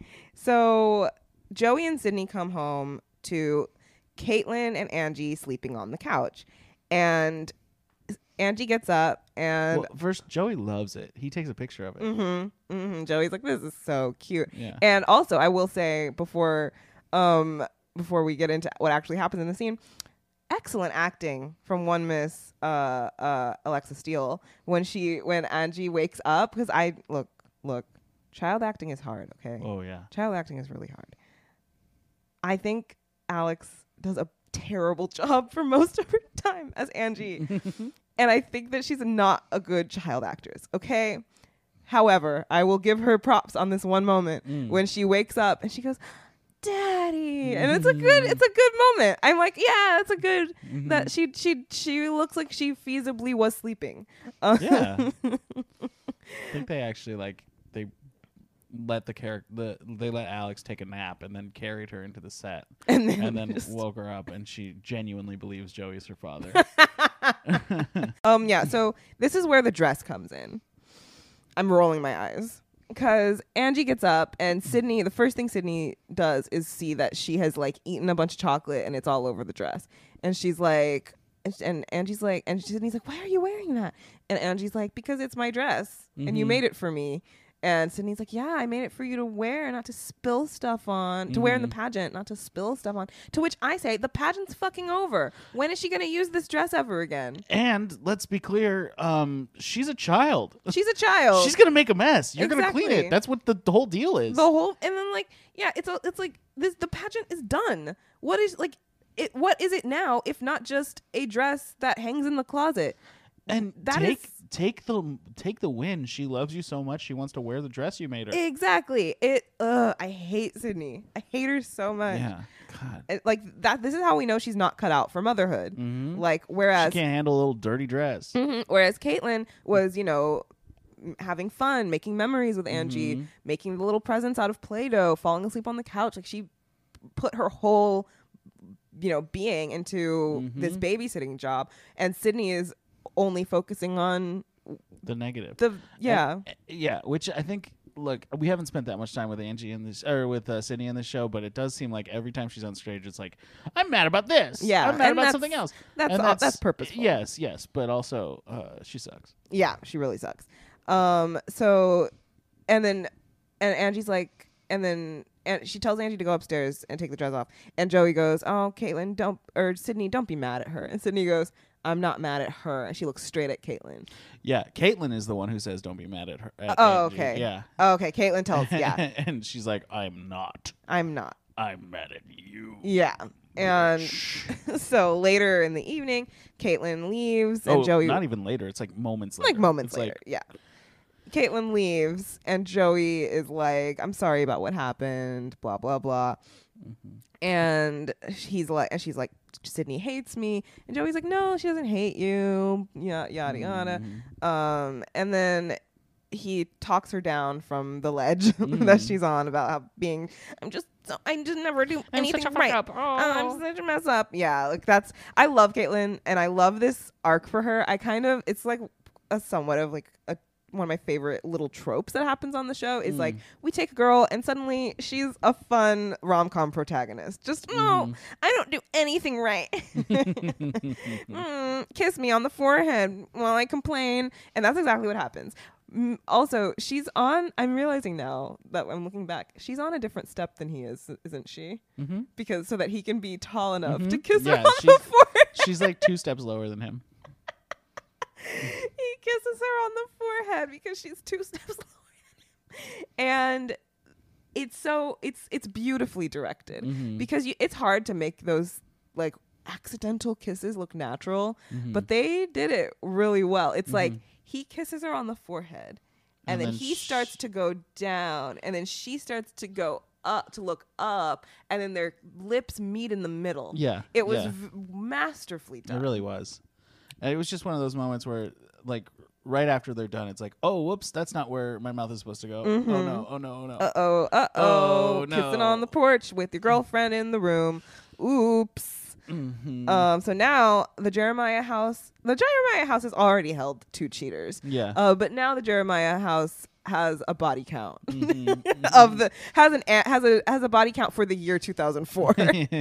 so Joey and Sydney come home to Caitlin and Angie sleeping on the couch, and Angie gets up and
Well, first, Joey loves it. He takes a picture of it.
mm-hmm, mm-hmm, Joey's like, "This is so cute."
Yeah.
And also, I will say before, um, before we get into what actually happens in the scene, excellent acting from one Miss uh, uh, Alexa Steele when she when Angie wakes up, because I look look, child acting is hard. Okay.
Oh yeah.
Child acting is really hard. I think Alex does a terrible job for most of her time as Angie. And I think that she's not a good child actress, okay? However, I will give her props on this one moment
Mm.
when she wakes up and she goes, "Daddy." And it's a good it's a good moment. I'm like, "Yeah, it's a good
Mhm.
that she she she looks like she feasibly was sleeping." Uh,
Yeah. I think they actually like they let the character the they let Alex take a nap and then carried her into the set
and then,
and then
just-
woke her up, and she genuinely believes Joey's her father.
um yeah, so this is where the dress comes in. I'm rolling my eyes because Angie gets up and Sydney, the first thing Sydney does is see that she has like eaten a bunch of chocolate and it's all over the dress. And she's like, and, and Angie's like, and Sydney's like, "Why are you wearing that?" And Angie's like, "Because it's my dress and you
Mhm.
made it for me." And Sydney's like, "Yeah, I made it for you to wear, not to spill stuff on, to wear in the
Mhm.
pageant, not to spill stuff on." To which I say, the pageant's fucking over. When is she going to use this dress ever again?
And let's be clear, um, she's a child.
She's a child.
She's gonna make a mess. You're gonna clean
Exactly.
it. That's what the, the whole deal is.
the whole, and then like, yeah, it's a, it's like this. The pageant is done. What is like, it? What is it now if not just a dress that hangs in the closet?
and
that
take
is-
take the take the win. She loves you so much. She wants to wear the dress you made her.
Exactly. It. Ugh. I hate Sydney. I hate her so much.
yeah. God.
It, like that. This is how we know she's not cut out for motherhood.
Mhm.
Like
She
whereas
can't handle a little dirty dress.
Mhm. Whereas Caitlin was, you know, m- having fun, making memories with Angie,
Mhm.
making the little presents out of Play-Doh, falling asleep on the couch. Like she put her whole, you know, being into this
Mhm.
babysitting job. And Sydney is only focusing on
The negative.
the, yeah.
And- yeah, which I think. Look, we haven't spent that much time with Angie in this, or with uh, Sydney in this show, but it does seem like every time she's on stage, it's like, I'm mad about this.
Yeah,
I'm mad
and
about
that's-
something else.
That's,
And
all, that's purposeful.
Yes, yes, but also uh, she sucks.
Yeah, she really sucks. Um, so, and then, and Angie's like, and then, and she tells Angie to go upstairs and take the dress off. And Joey goes, "Oh, Caitlin, don't, or Sydney, don't be mad at her." And Sydney goes, "I'm not mad at her." And she looks straight at Caitlin.
Yeah, Caitlin is the one who says, "Don't be mad at her." At
Oh,
Angie."
okay.
Yeah.
Oh, okay, Caitlin tells, yeah,
and she's like, "I'm not.
I'm not.
I'm mad at you."
Yeah. And
Bitch.
so later in the evening, Caitlin leaves and
oh,
Joey,
not even later. It's like moments later.
like moments
It's
later,
Like,
yeah. Caitlin leaves and Joey is like, "I'm sorry about what happened, blah, blah, blah."
mhm.
And he's like, and she's like, "Sydney hates me." And Joey's like, "No, she doesn't hate you." Yeah, yada yada.
Mhm.
Um, and then he talks her down from the ledge that
Mhm.
she's on about how being, I'm just, so, I just never do
I'm
anything
such a
right.
fuck up.
Oh, I'm
Oh.
such a mess up. Yeah, like that's, I love Caitlin and I love this arc for her. I kind of, it's like a somewhat of like a one of my favorite little tropes that happens on the show is
Mm.
like we take a girl and suddenly she's a fun rom-com protagonist. Just no,
Mhm.
I don't do anything right. mm, kiss me on the forehead while I complain, and that's exactly what happens. Mm, also, she's on. I'm realizing now that I'm looking back. She's on a different step than he is, isn't she?
Mm-hmm.
Because so that he can be tall enough to
Mhm.
kiss her
Yeah,
on the
she's-
forehead.
She's like two steps lower than him.
He kisses her on the forehead because she's two steps lower than him. And it's so it's it's beautifully directed
Mhm.
because you, it's hard to make those like accidental kisses look natural,
Mhm.
but they did it really well. It's like
Mhm.
he kisses her on the forehead
And
and, then,
then
he
sh-
starts to go down and then she starts to go up to look up and then their lips meet in the middle.
Yeah,
It was
yeah.
v- masterfully done.
It really was. And it was just one of those moments where, like, right after they're done, it's like, oh, whoops, that's not where my mouth is supposed to go.
Mhm.
Oh, no, oh, no, oh, no.
Uh oh, uh
Oh,
oh. Kissing
no.
on the porch with your girlfriend in the room. Oops.
Mhm.
Um, so now the Jeremiah house, the Jeremiah house has already held two cheaters.
yeah.
Uh, but now the Jeremiah house has a body count
Mhm,
of the has an a- has a has a body count for the year two thousand four,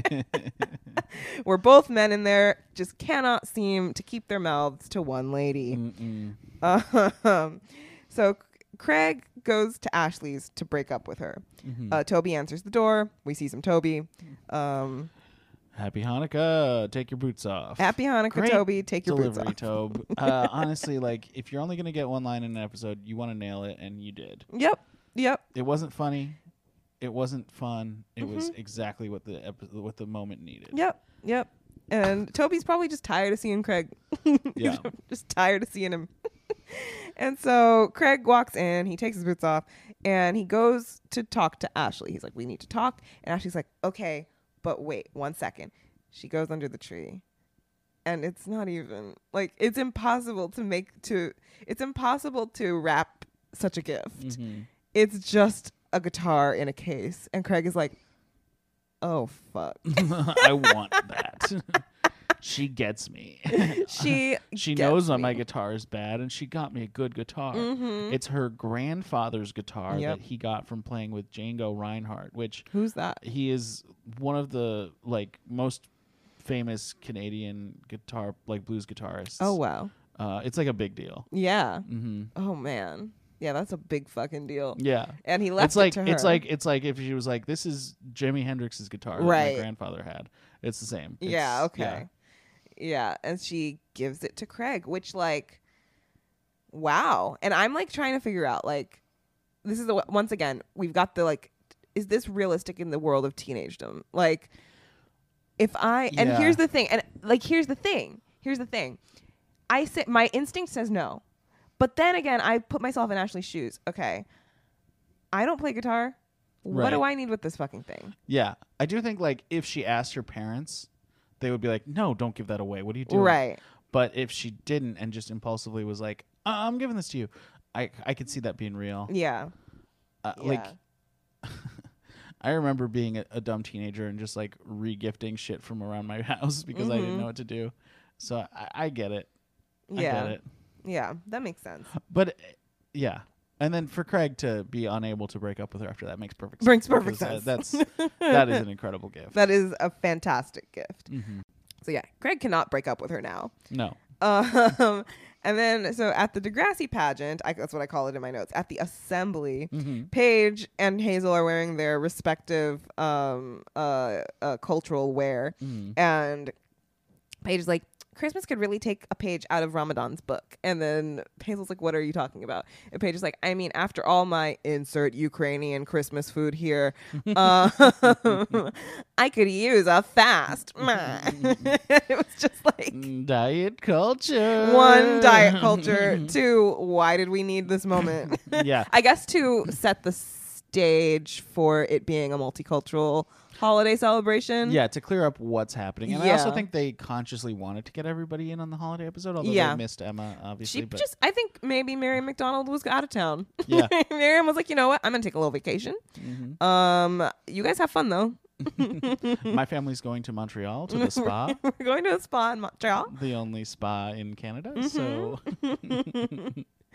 where both men in there just cannot seem to keep their mouths to one lady.
Mm-mm.
Um, so C- Craig goes to Ashley's to break up with her.
Mhm.
Uh, Toby answers the door. We see some Toby. Um,
Happy Hanukkah. Take your boots off.
Happy Hanukkah,
Great
Toby. Take your
Delivery,
boots off.
Tobe. Uh, honestly, like, if you're only going to get one line in an episode, you want to nail it, and you did.
Yep. Yep.
It wasn't funny. It wasn't fun. It was
Mhm.
exactly what the epi- what the moment needed.
Yep. Yep. And Toby's probably just tired of seeing Craig.
Yeah.
Just tired of seeing him. And so Craig walks in, he takes his boots off, and he goes to talk to Ashley. He's like, we need to talk. And Ashley's like, okay, but wait one second. She goes under the tree. And it's not even like it's impossible to make to it's impossible to wrap such a gift.
Mhm.
It's just a guitar in a case. And Craig is like, oh fuck.
I want that. She gets me.
She
She
gets
knows that
me.
my guitar is bad, and she got me a good guitar.
Mhm.
It's her grandfather's guitar
Yep.
that he got from playing with Django Reinhardt, which
Who's that?
he is one of the like most famous Canadian guitar like blues guitarists.
Oh wow.
Uh, it's like a big deal.
Yeah.
hmm
Oh man. Yeah, that's a big fucking deal.
Yeah.
And he left
It's like
it to her.
it's like it's like if she was like, "This is Jimi Hendrix's guitar that
Right.
my grandfather had." It's the same.
yeah,
It's-
okay. Yeah. and she gives it to Craig, which like wow. And I'm like trying to figure out like this is the once again, we've got the like is this realistic in the world of teenagedom? Like if I and
Yeah.
here's the thing, and like here's the thing. Here's the thing. I say my instinct says no. But then again, I put myself in Ashley's shoes. Okay. I don't play guitar. What do
Right.
I need with this fucking thing?
Yeah. I do think like if she asked her parents, they would be like, "No, don't give that away. What are you doing?"
Right.
But if she didn't and just impulsively was like, uh, "I'm giving this to you," I I could see that being real.
Yeah.
Uh,
Yeah.
Like I remember being a, a dumb teenager and just like re-gifting shit from around my house because I didn't
Mhm.
know what to do. So I, I get it. I
Yeah.
get it.
Yeah. That makes sense.
But uh, yeah. And then for Craig to be unable to break up with her after that makes perfect sense.
Brings perfect
because,
sense.
Uh, that's that is an incredible gift.
That is a fantastic gift.
hmm
So yeah, Craig cannot break up with her now.
No.
Um, and then so at the Degrassi pageant, I, that's what I call it in my notes. At the assembly,
hmm
Paige and Hazel are wearing their respective um, uh, uh, cultural wear,
hmm
and Paige is like, Christmas could really take a page out of Ramadan's book. And then Hazel's like, what are you talking about? And Paige is like, I mean, after all my insert Ukrainian Christmas food here, uh, I could use a fast. It was just like
Diet culture.
one, diet culture. Two, why did we need this moment?
Yeah.
I guess to set the stage for it being a multicultural holiday celebration.
Yeah, to clear up what's happening. And I also
Yeah.
think they consciously wanted to get everybody in on the holiday episode, although
Yeah.
they missed Emma, obviously.
She
but
just, I think maybe Miriam McDonald was out of town.
Yeah.
Miriam was like, you know what? I'm going to take a little vacation.
Mhm.
Um, you guys have fun though.
My family's going to Montreal to the spa,
We're going to a spa in Montreal.
the only spa in Canada.
Mm-hmm.
So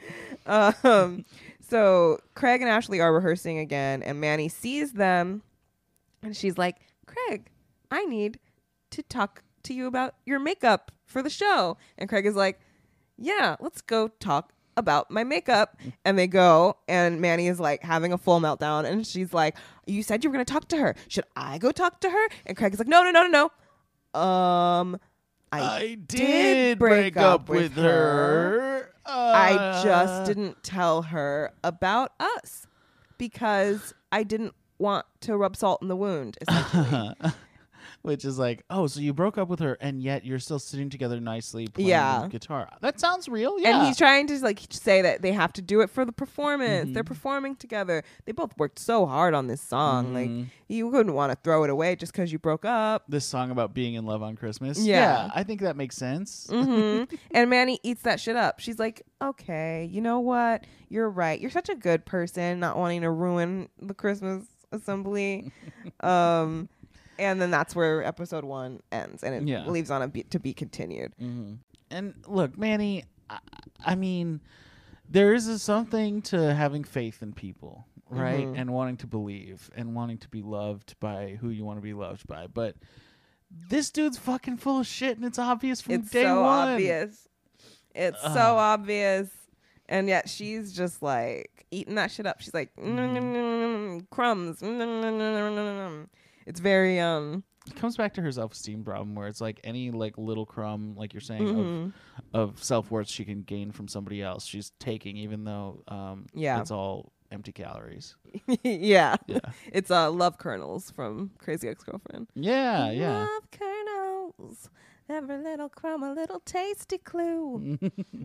um, so Craig and Ashley are rehearsing again, and Manny sees them, and she's like, Craig, I need to talk to you about your makeup for the show. And Craig is like, yeah, let's go talk about my makeup. And they go, and Manny is like having a full meltdown, and she's like, you said you were going to talk to her. Should I go talk to her? And Craig is like, no, no, no, no, no. Um, I,
I did,
did
break,
break
up,
up
with
with
her. Uh,
I just didn't tell her about us because I didn't want to rub salt in the wound, essentially.
Which is like, oh, so you broke up with her, and yet you're still sitting together nicely playing
Yeah.
the guitar. That sounds real, yeah.
And he's trying to like say that they have to do it for the performance.
Mhm.
They're performing together. They both worked so hard on this song.
Mhm.
Like you wouldn't want to throw it away just because you broke up.
This song about being in love on Christmas.
Yeah.
I think that makes sense.
hmm And Manny eats that shit up. She's like, okay, you know what? You're right. You're such a good person, not wanting to ruin the Christmas assembly. um, and then that's where episode one ends, and it
Yeah.
leaves on a be- to be continued.
Mm-hmm. And look, Manny, I, I mean, there is a something to having faith in people, right?
Mhm.
And wanting to believe and wanting to be loved by who you want to be loved by. But this dude's fucking full of shit, and it's obvious from
It's
day
so
one.
obvious. It's
Ugh.
so obvious. And yet she's just like eating that shit up. She's like
Mm-hmm.
"Mm, mm, mm, mm, crumbs. Mm, mm, mm, mm, mm, mm." It's very um
It comes back to her self-esteem problem, where it's like any like little crumb, like you're saying,
mhm.
of, of self-worth she can gain from somebody else, she's taking, even though um,
Yeah.
it's all empty calories.
yeah.
Yeah,
It's uh love kernels from Crazy Ex-Girlfriend.
yeah, yeah.
Love kernels. Every little crumb, a little tasty clue.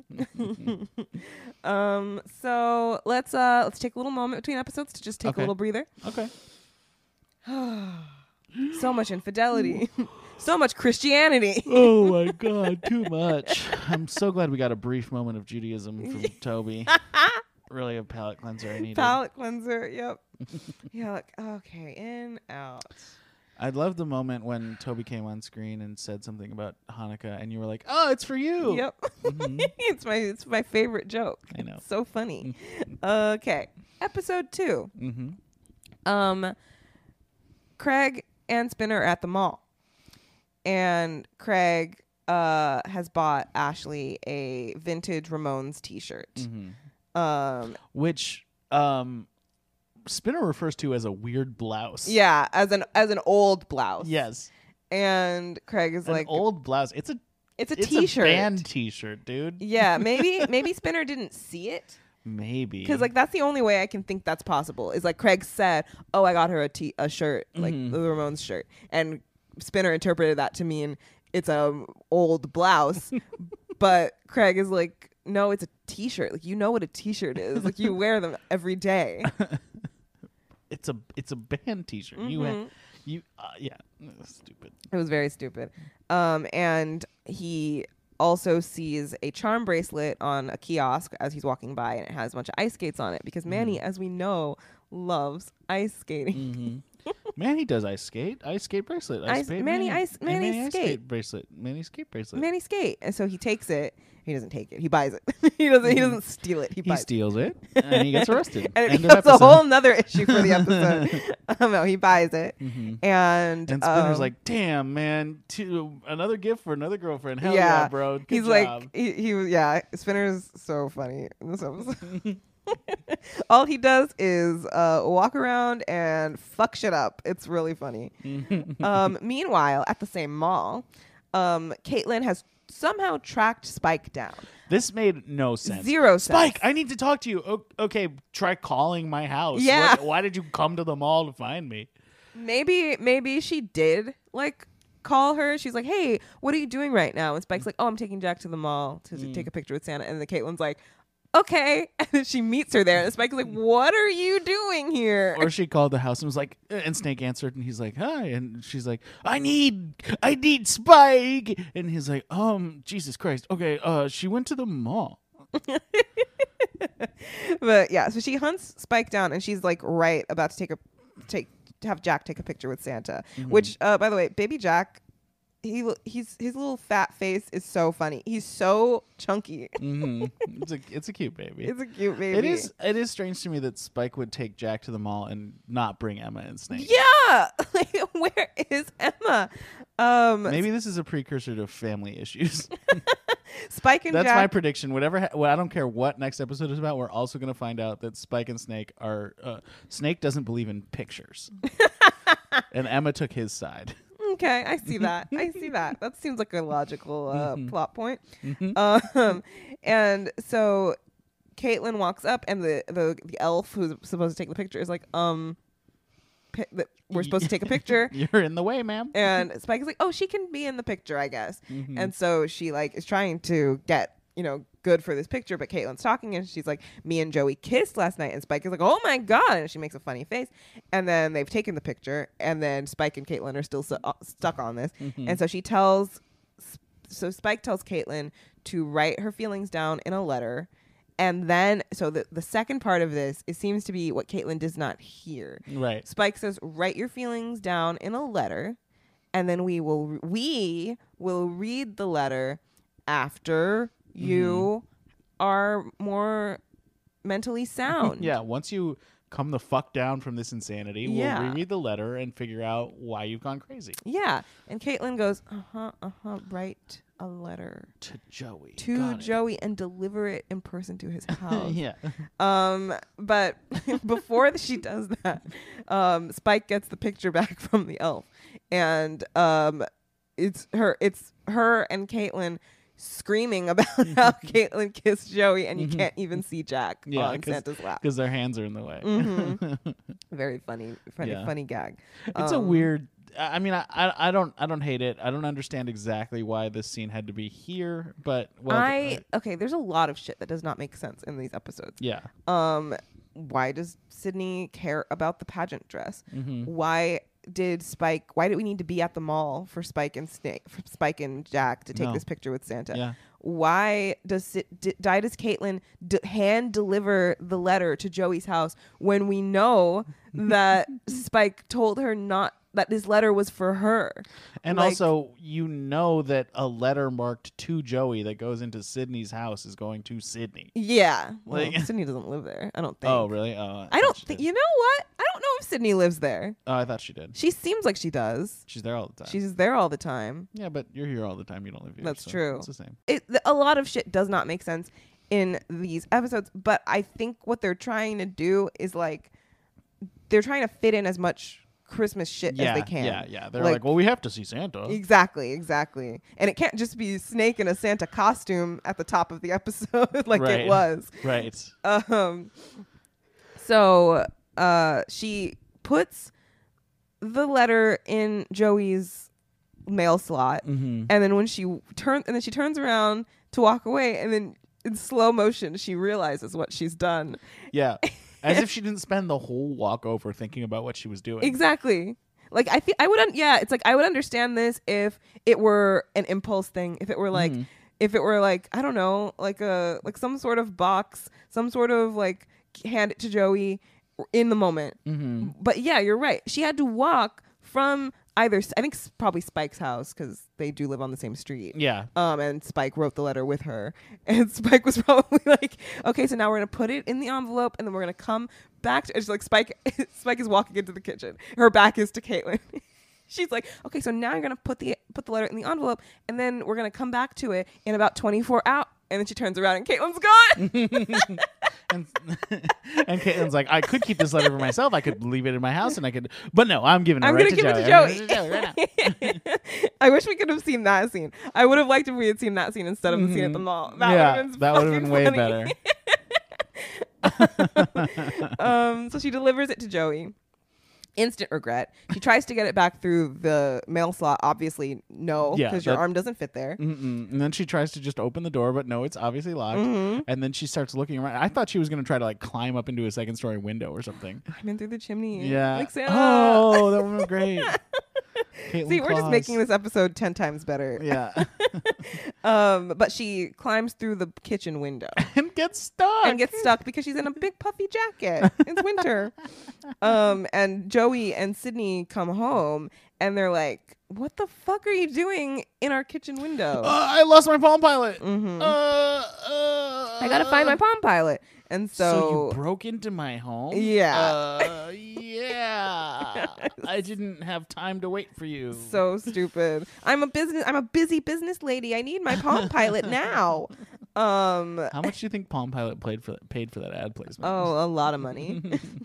um so let's uh let's take a little moment between episodes to just take
Okay.
a little breather.
Okay.
So much infidelity. So much Christianity.
Oh my God, too much. I'm so glad we got a brief moment of Judaism from Toby. Really a palate cleanser I needed.
Palate cleanser. Yep. Yeah. Like, okay. In, out.
I love the moment when Toby came on screen and said something about Hanukkah, and you were like, "Oh, it's for you."
Yep.
Mhm.
it's my it's my favorite joke.
I know.
So funny. Okay. Episode two.
Mm-hmm.
Um, Craig and Spinner are at the mall, and Craig uh has bought Ashley a vintage Ramones T-shirt.
Mm-hmm.
Um,
Which um, Spinner refers to as a weird blouse.
yeah, as an as an old blouse.
Yes.
And Craig is
An
like,
old blouse. It's a
it's a
it's
T-shirt.
a band T-shirt, dude.
Yeah, maybe maybe Spinner didn't see it.
Maybe.
Because like that's the only way I can think that's possible. Is like Craig said, "Oh, I got her a t a shirt, like
Mhm.
the Ramones shirt," and Spinner interpreted that to mean it's a old blouse. But Craig is like, "No, it's a T-shirt. Like you know what a T-shirt is. Like you wear them every day."
it's a it's a band T-shirt. You ha-
Mhm.
you uh, yeah, stupid.
It was very stupid. Um, and he also sees a charm bracelet on a kiosk as he's walking by, and it has a bunch of ice skates on it because Manny, as we know, loves ice skating.
Mm-hmm. Manny does ice skate. Ice skate bracelet. Ice
Ice-
skate
Manny
Manny.
ice-
And
Manny
Manny ice
skate.
skate bracelet. Manny skate bracelet.
Manny skate, and so he takes it. He doesn't take it. He buys it. he doesn't. He doesn't steal it. He,
he
buys
steels it and he gets arrested.
it. And it
End of
becomes a
episode.
whole nother issue for the episode. um, no, he buys it,
Mhm.
and
And Spinner's
um,
like, "Damn, man, two, another gift for another girlfriend. Hell yeah,
Yeah.
bro. Good
he's
job."
like, he, he was, yeah. Spinner's so funny in this episode. All he does is uh, walk around and fuck shit up. It's really funny. um, meanwhile, at the same mall, um, Caitlin has somehow tracked Spike down.
This made no sense.
Zero
Spike,
sense.
I need to talk to you. O- okay, try calling my house.
Yeah.
What- why did you come to the mall to find me?
Maybe maybe she did like call her. She's like, "Hey, what are you doing right now?" And Spike's like, "Oh, I'm taking Jack to the mall to
Mm.
take a picture with Santa." And then Caitlin's like, "Okay." And then she meets her there, and Spike's like, "What are you doing here?"
Or she called the house and was like, uh, and Snake answered, and he's like, "Hi," and she's like, "I need, I need Spike," and he's like, "Um, Jesus Christ, okay." Uh, she went to the mall.
But yeah, so she hunts Spike down, and she's like right about to take a take to have Jack take a picture with Santa.
Mhm.
Which, uh, by the way, baby Jack, he he's his little fat face is so funny. He's so chunky.
Mm-hmm. It's a it's a cute baby.
It's a cute baby.
It is it is strange to me that Spike would take Jack to the mall and not bring Emma and Snake.
Yeah, like where is Emma? Um,
Maybe this is a precursor to family issues.
Spike and
That's
Jack.
my prediction. Whatever. Ha- well, I don't care what next episode is about. We're also going to find out that Spike and Snake are. Uh, Snake doesn't believe in pictures, and Emma took his side.
Okay, I see that. I see that. That seems like a logical uh,
Mhm.
plot point.
Mhm.
Um, and so Caitlin walks up, and the, the the elf who's supposed to take the picture is like, um, pi- th- we're supposed to take a picture.
You're in the way, ma'am.
And Spike is like, oh, she can be in the picture, I guess.
Mhm.
And so she like is trying to get, you know, good for this picture, but Caitlin's talking and she's like, me and Joey kissed last night. And Spike is like, oh my God. And she makes a funny face. And then they've taken the picture, and then Spike and Caitlin are still su- uh, stuck on this.
Mhm.
And so she tells, so Spike tells Caitlin to write her feelings down in a letter. And then, so the, the second part of this, it seems to be what Caitlin does not hear.
Right.
Spike says, write your feelings down in a letter, and then we will we will read the letter after you are more mentally sound.
Yeah. Once you come the fuck down from this insanity,
Yeah.
we'll reread the letter and figure out why you've gone crazy.
Yeah. And Caitlin goes, uh-huh, uh-huh, write a letter
To Joey.
to
Got it.
Joey and deliver it in person to his house.
Yeah.
Um, but before she does that, um, Spike gets the picture back from the elf, and um, it's her, it's her and Caitlin screaming about how Caitlin kissed Joey, and you can't even see Jack
Yeah,
on
'cause-
Santa's lap.
Because their hands are in the way.
Mhm. Very funny, funny,
Yeah.
funny gag.
It's a
Um,
weird. I I mean, I, I I don't I don't hate it. I don't understand exactly why this scene had to be here, but well,
I
uh,
okay. There's a lot of shit that does not make sense in these episodes.
yeah.
Um, why does Sydney care about the pageant dress?
Mm-hmm.
Why did Spike? Why did we need to be at the mall for Spike and Snake, for Spike and Jack to take
No.
this picture with Santa?
Yeah.
Why does it, d- why does Caitlin d- hand deliver the letter to Joey's house when we know that Spike told her not that this letter was for her?
And
Like-
also, you know that a letter marked to Joey that goes into Sydney's house is going to Sydney.
Yeah, well,
Like-
Sydney doesn't live there. I don't think.
Oh, really? Oh,
I don't
thought she
think.
did.
You know what? I don't know if Sydney lives there.
Oh, I thought she did.
She seems like she does.
She's there all the time.
She's there all the time.
yeah, but you're here all the time. You don't live here.
That's
so
true.
It's the same.
It, th- a lot of shit does not make sense in these episodes, but I think what they're trying to do is like they're trying to fit in as much Christmas shit
Yeah,
as they can.
yeah, yeah. They're
Like-
like, well, we have to see Santa.
Exactly, exactly. And it can't just be Snake in a Santa costume at the top of the episode like
Right.
it was.
Right.
Um so uh she puts the letter in Joey's mail slot.
Mm-hmm.
And then when she turns, and then she turns around to walk away, and then in slow motion, she realizes what she's done.
Yeah. As if she didn't spend the whole walk over thinking about what she was doing.
Exactly. Like I feel I would, un- yeah. It's like I would understand this if it were an impulse thing. If it were like,
Mhm.
if it were like I don't know, like a like some sort of box, some sort of like hand it to Joey in the moment.
Mm-hmm.
But yeah, you're right. She had to walk from either. I think s- probably Spike's house because they do live on the same street.
Yeah.
Um, and Spike wrote the letter with her. And Spike was probably like, okay, so now we're going to put it in the envelope and then we're going to come back to it's like Spike Spike is walking into the kitchen. Her back is to Caitlin. She's like, okay, so now you're going to put the put the letter in the envelope and then we're going to come back to it in about twenty-four hours. And then she turns around and Caitlin's gone.
and, and Caitlin's like, I could keep this letter for myself. I could leave it in my house, and I could. But no, I'm giving it
I'm
right
gonna
to
give
Joey.
it to
I'm
Joey.
giving it to Joey right now.
I wish we could have seen that scene. I would have liked if we had seen that scene instead of the scene at the
Mhm.
mall. That
yeah,
would have been
that would have
fucking
been way
funny.
better.
um, so she delivers it to Joey. Instant regret. She tries to get it back through the mail slot. Obviously, no,
Yeah,
because your
that-
arm doesn't fit there.
Mm-mm. And then she tries to just open the door, but no, it's obviously locked.
Mhm.
And then she starts looking around. I thought she was going to try to like climb up into a second story window or something.
I'm in through the chimney.
Yeah.
Like Santa.
Oh, that would be great. Caitlin
See, we're just
Claus.
making this episode ten times better.
Yeah.
Um, but she climbs through the kitchen window
and gets stuck.
and gets stuck because she's in a big puffy jacket. It's winter. Um, and Joey and Sydney come home and they're like, what the fuck are you doing in our kitchen window?
Uh, I lost my Palm Pilot.
Mhm.
Uh, uh,
I gotta find my Palm Pilot. And so,
So you broke into my home?
Yeah.
Uh, yeah. I didn't have time to wait for you.
so stupid. I'm a business. I'm a busy business lady. I need my Palm Pilot now. Um.
How much do you think Palm Pilot played for paid for that ad placement?
Oh, a lot of money.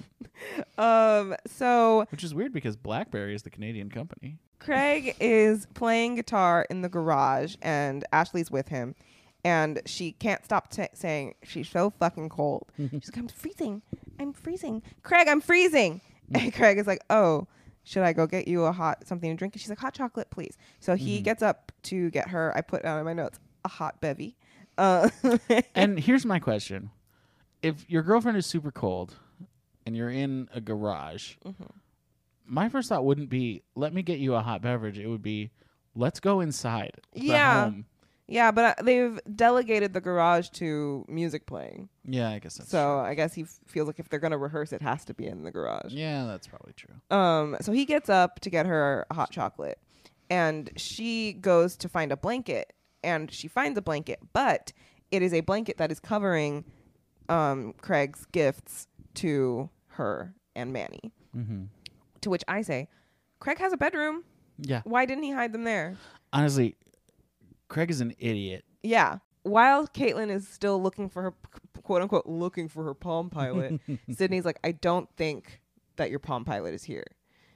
um. So
Which is weird because BlackBerry is the Canadian company.
Craig is playing guitar in the garage, and Ashley's with him. And she can't stop t- saying she's so fucking cold. She's like, I'm freezing. I'm freezing. Craig, I'm freezing. And Craig is like, oh, should I go get you a hot something to drink? And she's like, hot chocolate, please. So he
Mhm.
gets up to get her. I put down in my notes a hot bevy. Uh,
And here's my question. If your girlfriend is super cold and you're in a garage,
Mhm.
my first thought wouldn't be, let me get you a hot beverage. It would be, let's go inside the
Yeah.
home.
yeah, but uh, they've delegated the garage to music playing.
Yeah, I guess that's
So I guess he f- feels like if they're going to rehearse, it has to be in the garage.
true. Yeah, that's probably true.
Um, so he gets up to get her a hot chocolate, and she goes to find a blanket, and she finds a blanket, but it is a blanket that is covering um, Craig's gifts to her and Manny.
Mm-hmm.
To which I say, Craig has a bedroom.
Yeah.
Why didn't he hide them there?
Honestly, Craig is an idiot.
Yeah. While Caitlin is still looking for her, quote unquote, looking for her Palm Pilot, Sydney's like, I don't think that your Palm Pilot is here.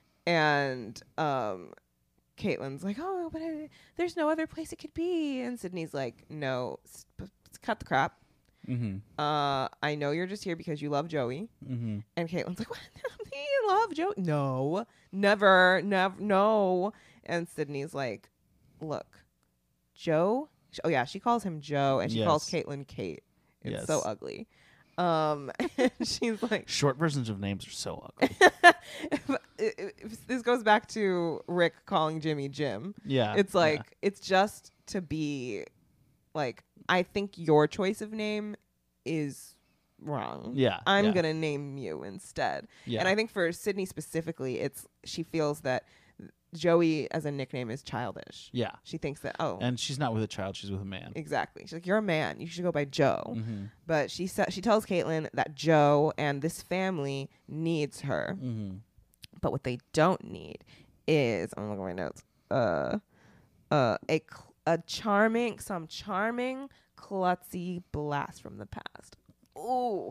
And um, Caitlin's like, oh, but I, there's no other place it could be. And Sydney's like, no, sp- cut the crap.
Mm-hmm.
Uh, I know you're just here because you love Joey.
Mm-hmm.
And Caitlin's like, what? You love Joey? No, never, never, no. And Sydney's like, look, Joe. Oh yeah, she calls him Joe, and she
Yes.
calls Caitlin Kate. It's
Yes.
so ugly. Um, and she's like,
Short versions of names are so ugly.
if- if- if this goes back to Rick calling Jimmy Jim.
Yeah.
It's like
yeah.
it's just to be like, I think your choice of name is wrong.
Yeah,
I'm
yeah.
gonna name you instead.
Yeah.
And I think for Sydney specifically, it's she feels that Joey as a nickname is childish.
Yeah.
She thinks that oh
And she's not with a child, she's with a man.
exactly. She's like, you're a man. You should go by Joe.
Mm-hmm.
But she sa- she tells Caitlin that Joe and this family needs her.
Mm-hmm.
But what they don't need is, I'm looking at my notes, uh, uh, a cl- a charming, some charming, klutzy blast from the past. Ooh,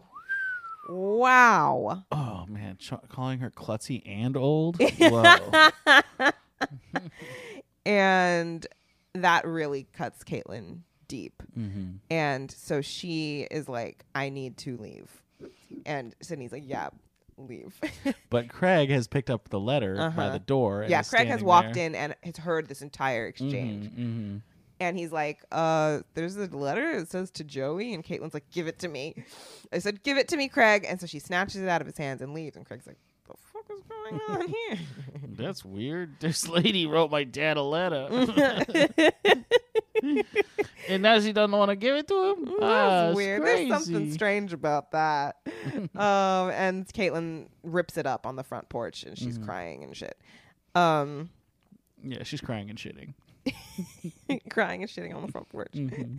wow.
Oh, man. Ch- calling her klutzy and old? Whoa.
And that really cuts Caitlin deep.
Mm-hmm.
And so she is like, I need to leave. And Sydney's like, yeah, leave.
But Craig has picked up the letter by
Uh-huh.
the door. And
yeah,
is
Craig has
standing
walked
there.
in and has heard this entire exchange.
Mm-hmm, mm-hmm.
And he's like, uh, there's a letter. It says to Joey. And Caitlin's like, give it to me. I said, give it to me, Craig. And so she snatches it out of his hands and leaves. And Craig's like, the fuck is going on here?
That's weird. This lady wrote my dad a letter. And now she doesn't want to give it to him? Ah,
That's
it's
weird. There's something
crazy.
strange about that. um, and Caitlin rips it up on the front porch and she's
Mhm.
crying and shit. Um,
Yeah, she's crying and shitting.
crying and shitting on the front porch.
Mm-hmm.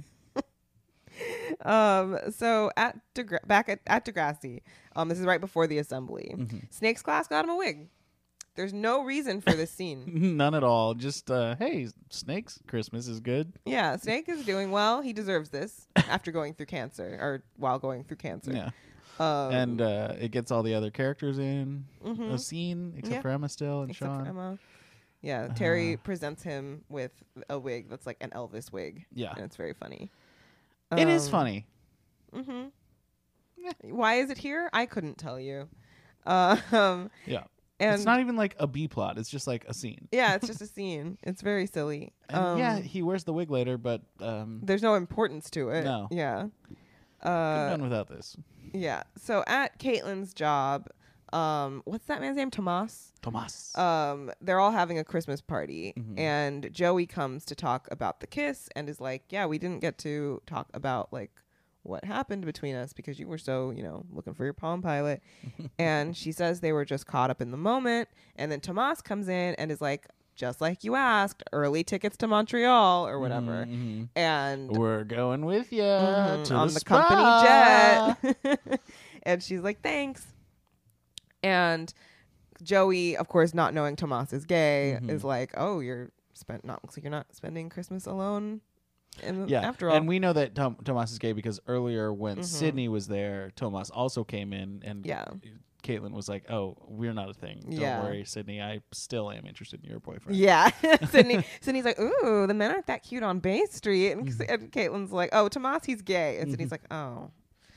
Um, so at Degra- back at, at Degrassi, um, this is right before the assembly.
Mm-hmm.
Snake's class got him a wig. There's no reason for this scene.
None at all. Just, uh, hey, Snake's Christmas is good.
Yeah, Snake is doing well. He deserves this after going through cancer or while going through cancer.
Yeah.
Um,
And uh, it gets all the other characters in
mhm.
a scene, except
Yeah.
for Emma still and
Except for
Sean.
Emma. Yeah, Terry
Uh.
presents him with a wig that's like an Elvis wig.
Yeah.
And it's very funny.
It is
Um,
funny.
Mm-hmm. Why is it here? I couldn't tell you. Uh, um,
Yeah.
and
It's not even like a B plot. It's just like a scene.
yeah, it's just a scene. It's very silly.
And
Um,
yeah, he wears the wig later, but um,
there's no importance to it.
No.
Yeah.
could have
Uh,
done without this.
yeah. So at Caitlin's job, um, what's that man's name? Tomas.
Tomas.
Um, they're all having a Christmas party,
Mhm.
and Joey comes to talk about the kiss and is like, "Yeah, we didn't get to talk about like what happened between us because you were so, you know, looking for your Palm Pilot." And she says they were just caught up in the moment. And then Tomas comes in and is like, just like you asked, early tickets to Montreal or whatever.
Mm-hmm.
And
we're going with you
mhm,
to
on
the,
the
spa.
company jet. And she's like, thanks. And Joey, of course, not knowing Tomas is gay,
Mhm.
is like, oh, you're spent not looks like you're not spending Christmas alone. And
Yeah,
after all,
and we know that Tom- Tomas is gay because earlier when
Mhm.
Sydney was there, Tomas also came in, and
yeah,
Caitlin was like, "Oh, we're not a thing. Don't
Yeah.
worry, Sydney. I still am interested in your boyfriend."
yeah. Sydney, Sydney's like, ooh, the men aren't that cute on Bay Street, and,
Mhm.
and Caitlin's like, oh, Tomas, he's gay, and Sydney's
Mhm.
like, oh.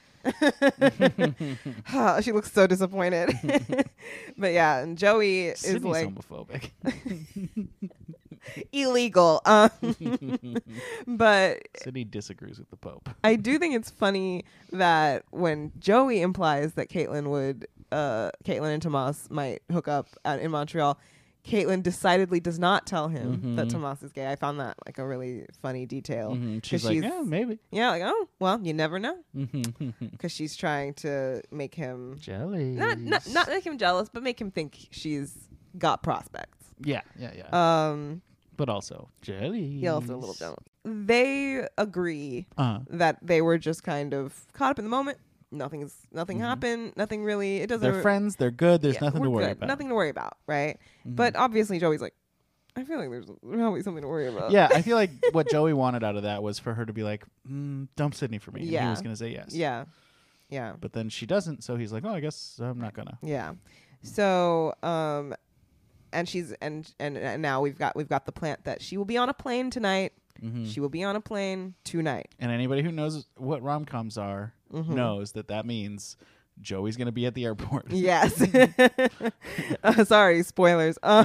She looks so disappointed. But yeah, and Joey is
Sydney's
like
homophobic.
illegal. Um, but
Sydney disagrees with the Pope.
I do think it's funny that when Joey implies that Caitlin would, uh, Caitlin and Tomas might hook up at, in Montreal, Caitlin decidedly does not tell him that
Mhm.
Tomas is gay. I found that like a really funny detail.
Mhm. She's
'Cause
like,
she's-
"Yeah, maybe."
Yeah, like, oh, well, you never know.
Mhm.
Because she's trying to make him,
Jelly.
not, not, not make him jealous, but make him think she's got prospects.
Yeah, yeah, yeah.
Um,
but also jelly.
he also a little jealous. They agree
Uh,
that they were just kind of caught up in the moment. Nothing's nothing
Mhm.
happened. Nothing really. It doesn't.
they're friends. They're good. There's
yeah,
nothing to
we're
worry
good.
about.
Nothing to worry about, right?
Mhm.
But obviously, Joey's like, I feel like there's probably something to worry about.
yeah, I feel like what Joey wanted out of that was for her to be like, mm, "Dump Sydney for me." And
Yeah.
he was gonna say yes.
yeah, yeah,
But then she doesn't, so he's like, "Oh, I guess I'm not gonna."
yeah. So, um, and she's and and, and now we've got we've got the plant that she will be on a plane tonight.
Mhm.
She will be on a plane tonight.
And anybody who knows what rom-coms are
Mhm.
knows that that means Joey's gonna be at the airport.
Yes. uh, sorry, spoilers. Um,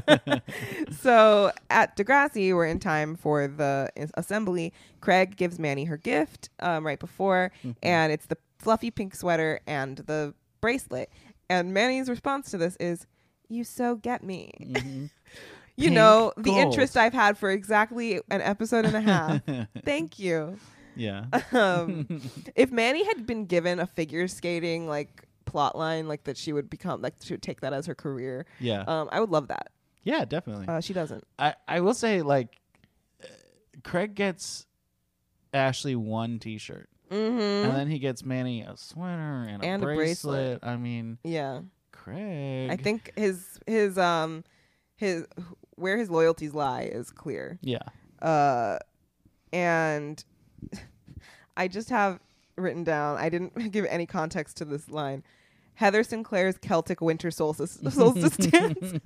so at Degrassi, we're in time for the is- assembly. Craig gives Manny her gift um, right before,
Mhm.
and it's the fluffy pink sweater and the bracelet. And Manny's response to this is, "You so get me."
Mhm.
You
Pink
know, the
gold.
interest I've had for exactly an episode and a half. Thank you.
Yeah.
Um, if Manny had been given a figure skating like plot line, like that she would become, like she would take that as her career,
yeah.
um, I would love that.
yeah, definitely.
Uh, she doesn't.
I, I will say, like, uh, Craig gets Ashley one T-shirt,
Mm-hmm.
and then he gets Manny a sweater and a,
And a
bracelet.
bracelet.
I mean,
Yeah,
Craig.
I think his his um his where his loyalties lie is clear.
Yeah.
Uh, and I just have written down. I didn't give any context to this line. Heather Sinclair's Celtic Winter Solstice solstice dance.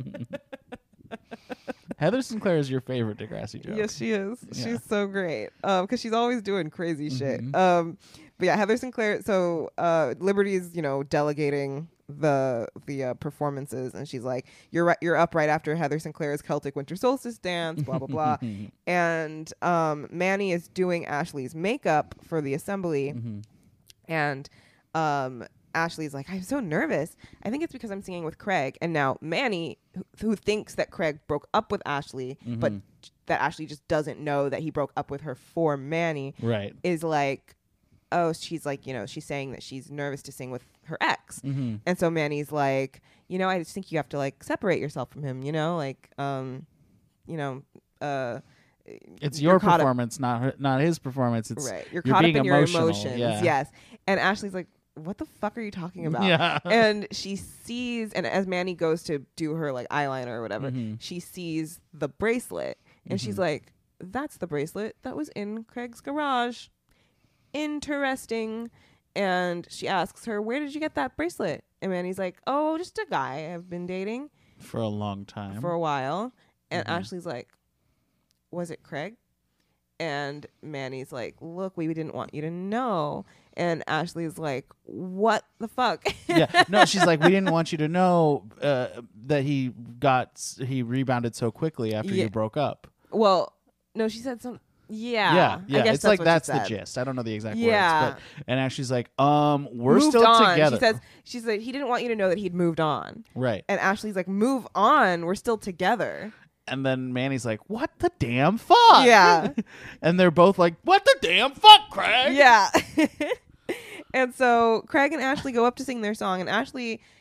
Heather Sinclair is your favorite Degrassi joke.
Yes, she is.
Yeah.
She's so great. Um, because she's always doing crazy shit.
Mhm.
Um, but yeah, Heather Sinclair. So, uh, Liberty's, you know, delegating the the uh, performances, and she's like, "You're right. You're up right after Heather Sinclair's Celtic Winter Solstice dance." Blah blah blah. And um, Manny is doing Ashley's makeup for the assembly,
Mhm.
and um. Ashley's like, I'm so nervous. I think it's because I'm singing with Craig. And now Manny, who, who thinks that Craig broke up with Ashley, but
Mhm.
that Ashley just doesn't know that he broke up with her for Manny,
Right.
is like, oh, she's like, you know, she's saying that she's nervous to sing with her ex.
Mm-hmm.
And so Manny's like, you know, I just think you have to like separate yourself from him, you know, like, um, you know, uh,
It's
you're
your
caught up-
performance, not her, not his performance. It's
right. You're,
you're
caught up
being
in your
emotional,
emotions.
yeah.
Yes. And Ashley's like, what the fuck are you talking about?
Yeah.
And she sees, and as Manny goes to do her like eyeliner or whatever,
Mhm.
she sees the bracelet, and she's
Mhm.
like, that's the bracelet that was in Craig's garage. Interesting. And she asks her, where did you get that bracelet? And Manny's like, oh, just a guy I've been dating
for a long time.
for a while. And
Mhm.
Ashley's like, was it Craig? And Manny's like, look, we didn't want you to know. And Ashley's like, what the fuck?
yeah, no, she's like, we didn't want you to know uh, that he got s- he rebounded so quickly after
Yeah.
you broke up.
Well, no, she said some. Yeah,
yeah, yeah.
I guess
It's like
what she
that's the
said.
gist. I don't know the exact
Yeah.
words, but and Ashley's like, um, we're
Moved
still
on.
together.
She says, she said he didn't want you to know that he'd moved on.
Right.
And Ashley's like, move on. We're still together.
And then Manny's like, what the damn fuck?
Yeah.
And they're both like, what the damn fuck, Craig?
Yeah. And so Craig and Ashley go up to sing their song, and Ashley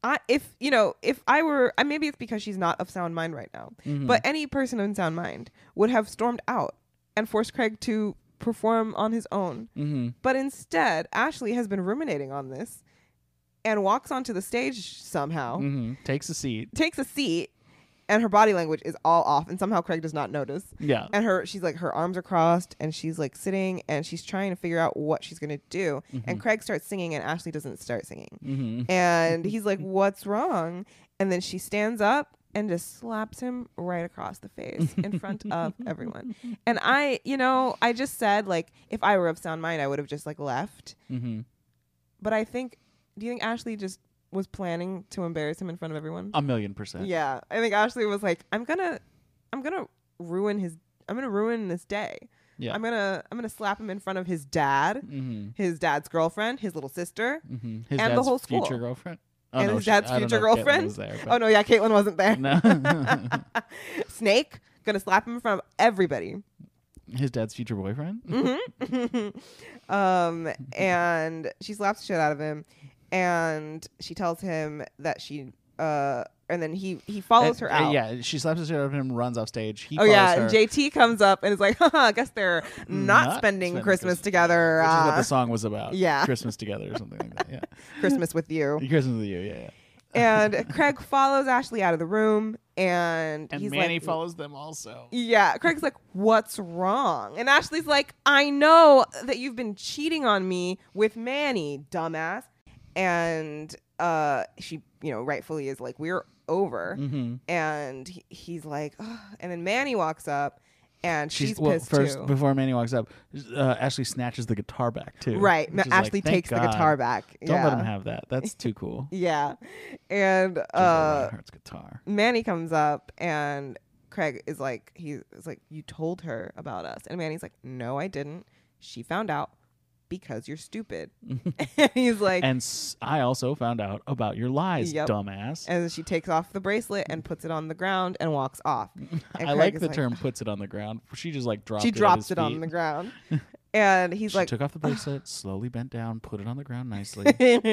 I if you know if I were I maybe it's because she's not of sound mind right now,
Mhm.
but any person in sound mind would have stormed out and forced Craig to perform on his own.
Mm-hmm.
But instead, Ashley has been ruminating on this and walks onto the stage somehow,
Mm-hmm. Takes a seat.
takes a seat, and her body language is all off, and somehow Craig does not notice.
Yeah.
And her, she's like, her arms are crossed, and she's like sitting, and she's trying to figure out what she's gonna do.
Mm-hmm.
And Craig starts singing, and Ashley doesn't start singing.
Mm-hmm.
And he's like, "What's wrong?" And then she stands up and just slaps him right across the face in front of everyone. And I, you know, I just said like, if I were of sound mind, I would have just like left.
Mm-hmm.
But I think, do you think Ashley just was planning to embarrass him in front of everyone?
A million percent.
Yeah, I think Ashley was like, I'm gonna, I'm gonna ruin his, I'm gonna ruin this day.
Yeah.
I'm gonna, I'm gonna slap him in front of his dad,
Mm-hmm.
his dad's girlfriend, his little sister,
Mm-hmm. His
and the
dad's
whole school.
future girlfriend. Oh,
and
no,
his
she-
dad's
I don't
future
know if Caitlyn
girlfriend.
was there,
Oh no, yeah, Caitlyn wasn't there.
no.
Snake gonna slap him in front of everybody.
His dad's future boyfriend.
Mm-hmm. um, and she slaps the shit out of him, and she tells him that she, uh, and then he he follows her
Uh, uh,
out.
Yeah, she slaps the shit out of him, runs off stage. He
Oh
follows
yeah,
her,
and J T comes up and is like, Haha, I guess they're not,
Not
spending,
spending
Christmas,
Christmas
together.
which is what
uh,
the song was about.
yeah.
Christmas together or something like that. Yeah,
Christmas with you.
Christmas with you. Yeah, yeah.
And Craig follows Ashley out of the room, and,
And
he's
Manny
like,
follows them also.
yeah, Craig's like, what's wrong? And Ashley's like, I know that you've been cheating on me with Manny, dumbass. And uh, she, you know, rightfully is like, we're over.
Mm-hmm.
And he, he's like, ugh. And then Manny walks up, and she's,
She's well,
pissed
first
too.
before Manny walks up. Uh, Ashley snatches the guitar back too.
Right.
which is
Ashley
like, thank
takes the
God.
guitar back.
Don't
yeah.
let him have that. That's too cool.
Yeah. And
Jill
uh,
Reinhardt's guitar.
Manny comes up, and Craig is like, he's like, you told her about us. And Manny's like, no, I didn't. She found out because you're stupid. And he's like,
And s- I also found out about your lies,
Yep.
dumbass.
and she takes off the bracelet and puts it on the ground and walks off. And
I
Craig
like
is
the term "puts it on the ground." She just like dropped.
She
it at
drops
his
it on
feet.
the ground. And he's
She
like,
took off the bracelet, slowly bent down, put it on the ground nicely.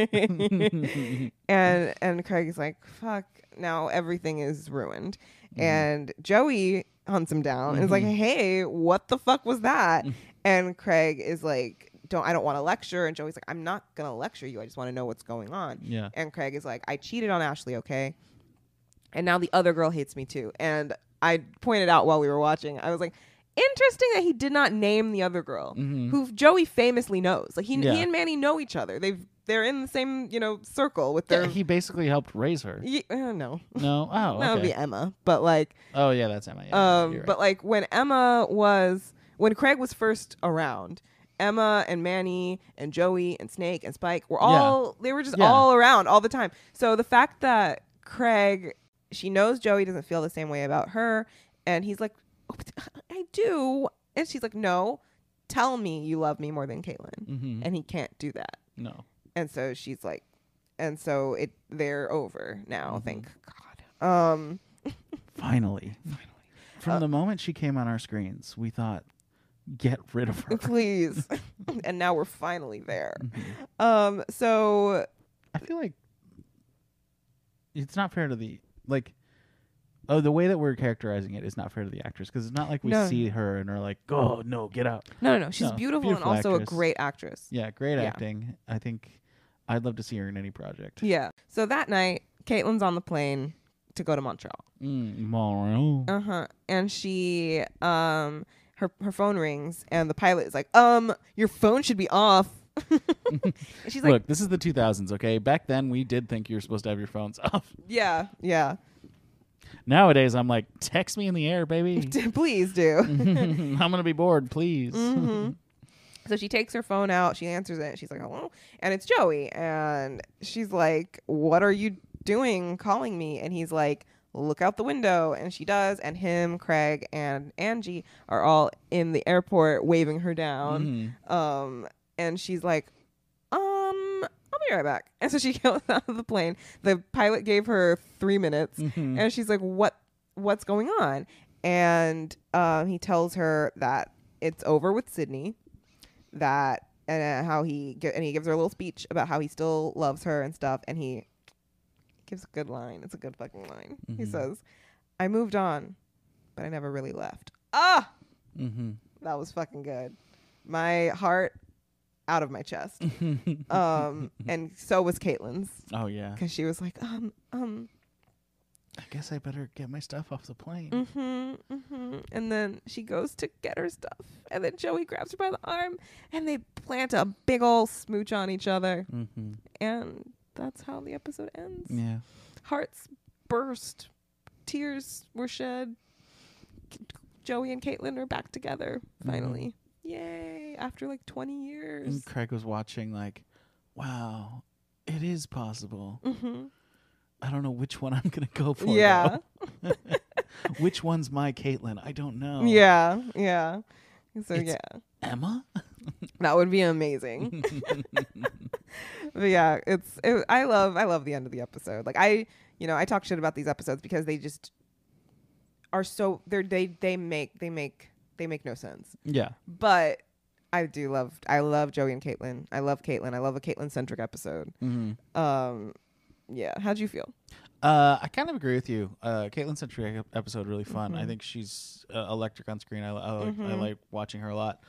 and and Craig is like, fuck, now everything is ruined.
Mm-hmm.
And Joey hunts him down and is like, hey, what the fuck was that? And Craig is like, don't I don't want to lecture. And Joey's like, I'm not gonna lecture you. I just want to know what's going on.
Yeah.
And Craig is like, I cheated on Ashley, okay? And now the other girl hates me too. And I pointed out while we were watching, I was like, interesting that he did not name the other girl,
Mhm.
who Joey famously knows. Like he,
Yeah.
he and Manny know each other. They've they're in the same, you know, circle with
Yeah,
their.
he basically helped raise her.
Ye- uh, no,
No, oh,
that would be
okay.
Emma. But like,
Oh, yeah, that's Emma. Yeah,
um,
you're right.
but like when Emma was when Craig was first around, Emma and Manny and Joey and Snake and Spike were all they were just
Yeah.
all around all the time. So the fact that Craig, she knows Joey doesn't feel the same way about her, and he's like, oh, but I do, and she's like, no, tell me you love me more than Caitlyn,
Mhm.
and he can't do that,
no.
and so she's like, and so it they're over now,
Mhm.
thank God. Um,
Finally, finally. From
Uh,
the moment she came on our screens, we thought, get rid of her.
please, and now we're finally there.
Mhm.
Um, so
I feel like it's not fair to the like. Oh, the way that we're characterizing it is not fair to the actress because it's not like we
No.
see her and are like, "Oh no, get out!"
no, no, no, she's
No,
beautiful,
beautiful
and also
actress.
a great actress.
Yeah, great
Yeah.
acting. I think I'd love to see her in any project.
Yeah. So that night, Caitlin's on the plane to go to Montreal.
Mm, Montreal.
Uh huh. And she, um, her her phone rings, and the pilot is like, "Um, your phone should be off." And she's like,
Look, this is the two thousands, okay? Back then, we did think you were supposed to have your phones off.
"Yeah, yeah,
Nowadays, I'm like, text me in the air, baby.
please do."
I'm going to be bored, please.
Mhm. So she takes her phone out, she answers it, she's like, hello? And it's Joey. And she's like, what are you doing calling me? And he's like, look out the window. And she does. And him, Craig, and Angie are all in the airport waving her down.
Mhm.
Um, and she's like, um, I'll be right back. And so she goes out of the plane. The pilot gave her three minutes.
Mhm.
And she's like, what, what's going on? And um, he tells her that it's over with Sydney. That and uh, how he gi- and he gives her a little speech about how he still loves her and stuff, and he gives a good line. It's a good fucking line.
Mm-hmm.
He says, "I moved on, but I never really left." Ah,
Mm-hmm.
that was fucking good. My heart out of my chest. um, and so was Caitlin's,
Oh yeah.
because she was like, um, um,
I guess I better get my stuff off the plane.
mm-hmm, mm-hmm. And then she goes to get her stuff, and then Joey grabs her by the arm, and they plant a big ol' smooch on each other,
Mm-hmm.
and that's how the episode ends.
Yeah.
Hearts burst, tears were shed. Joey and Caitlin are back together finally. Mm-hmm. Yay! After like twenty years.
And Craig was watching like, wow, it is possible.
Mm-hmm.
I don't know which one I'm gonna go for.
Yeah.
Which one's my Caitlin? I don't know.
Yeah. Yeah. So
It's
yeah,
Emma.
that would be amazing. But yeah, it's. It, I love. I love the end of the episode. Like I, you know, I talk shit about these episodes because they just are so. They're they they make they make they make no sense.
Yeah.
But I do love. I love Joey and Caitlin. I love Caitlin. I love a Caitlin centric episode.
Mm-hmm.
Um, yeah. How'd you feel?
Uh, I kind of agree with you. Uh, Caitlin centric ep- episode really fun.
Mhm.
I think she's uh, electric on screen. I, I like I
Mhm.
like watching her a lot.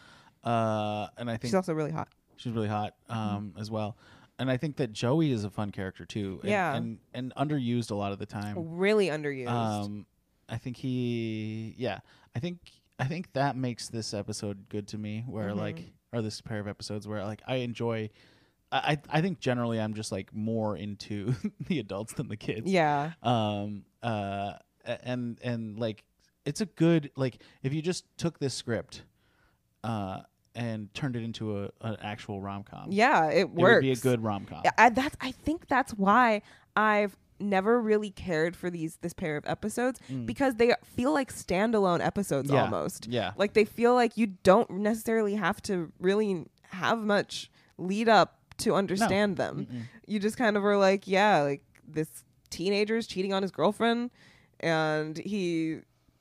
Uh, and I think
She's also really hot.
she's really hot um, as well. And I think that Joey is a fun character too. And,
Yeah.
and and underused a lot of the time.
Really underused.
Um, I think he, yeah, I think I think that makes this episode good to me. Where
Mhm.
like, or this pair of episodes where like I enjoy. I I think generally I'm just like more into the adults than the kids.
yeah.
Um. Uh. a- And and like it's a good like if you just took this script, uh, and turned it into a an actual rom com.
Yeah. It
It
works.
would be a good rom com.
Yeah, I, that's. I think that's why I've never really cared for these this pair of episodes
Mm.
because they feel like standalone episodes
Yeah.
almost.
Yeah.
Like they feel like you don't necessarily have to really have much lead up to understand them.
Mm-mm.
You just kind of are like, yeah, like this teenager's cheating on his girlfriend, and he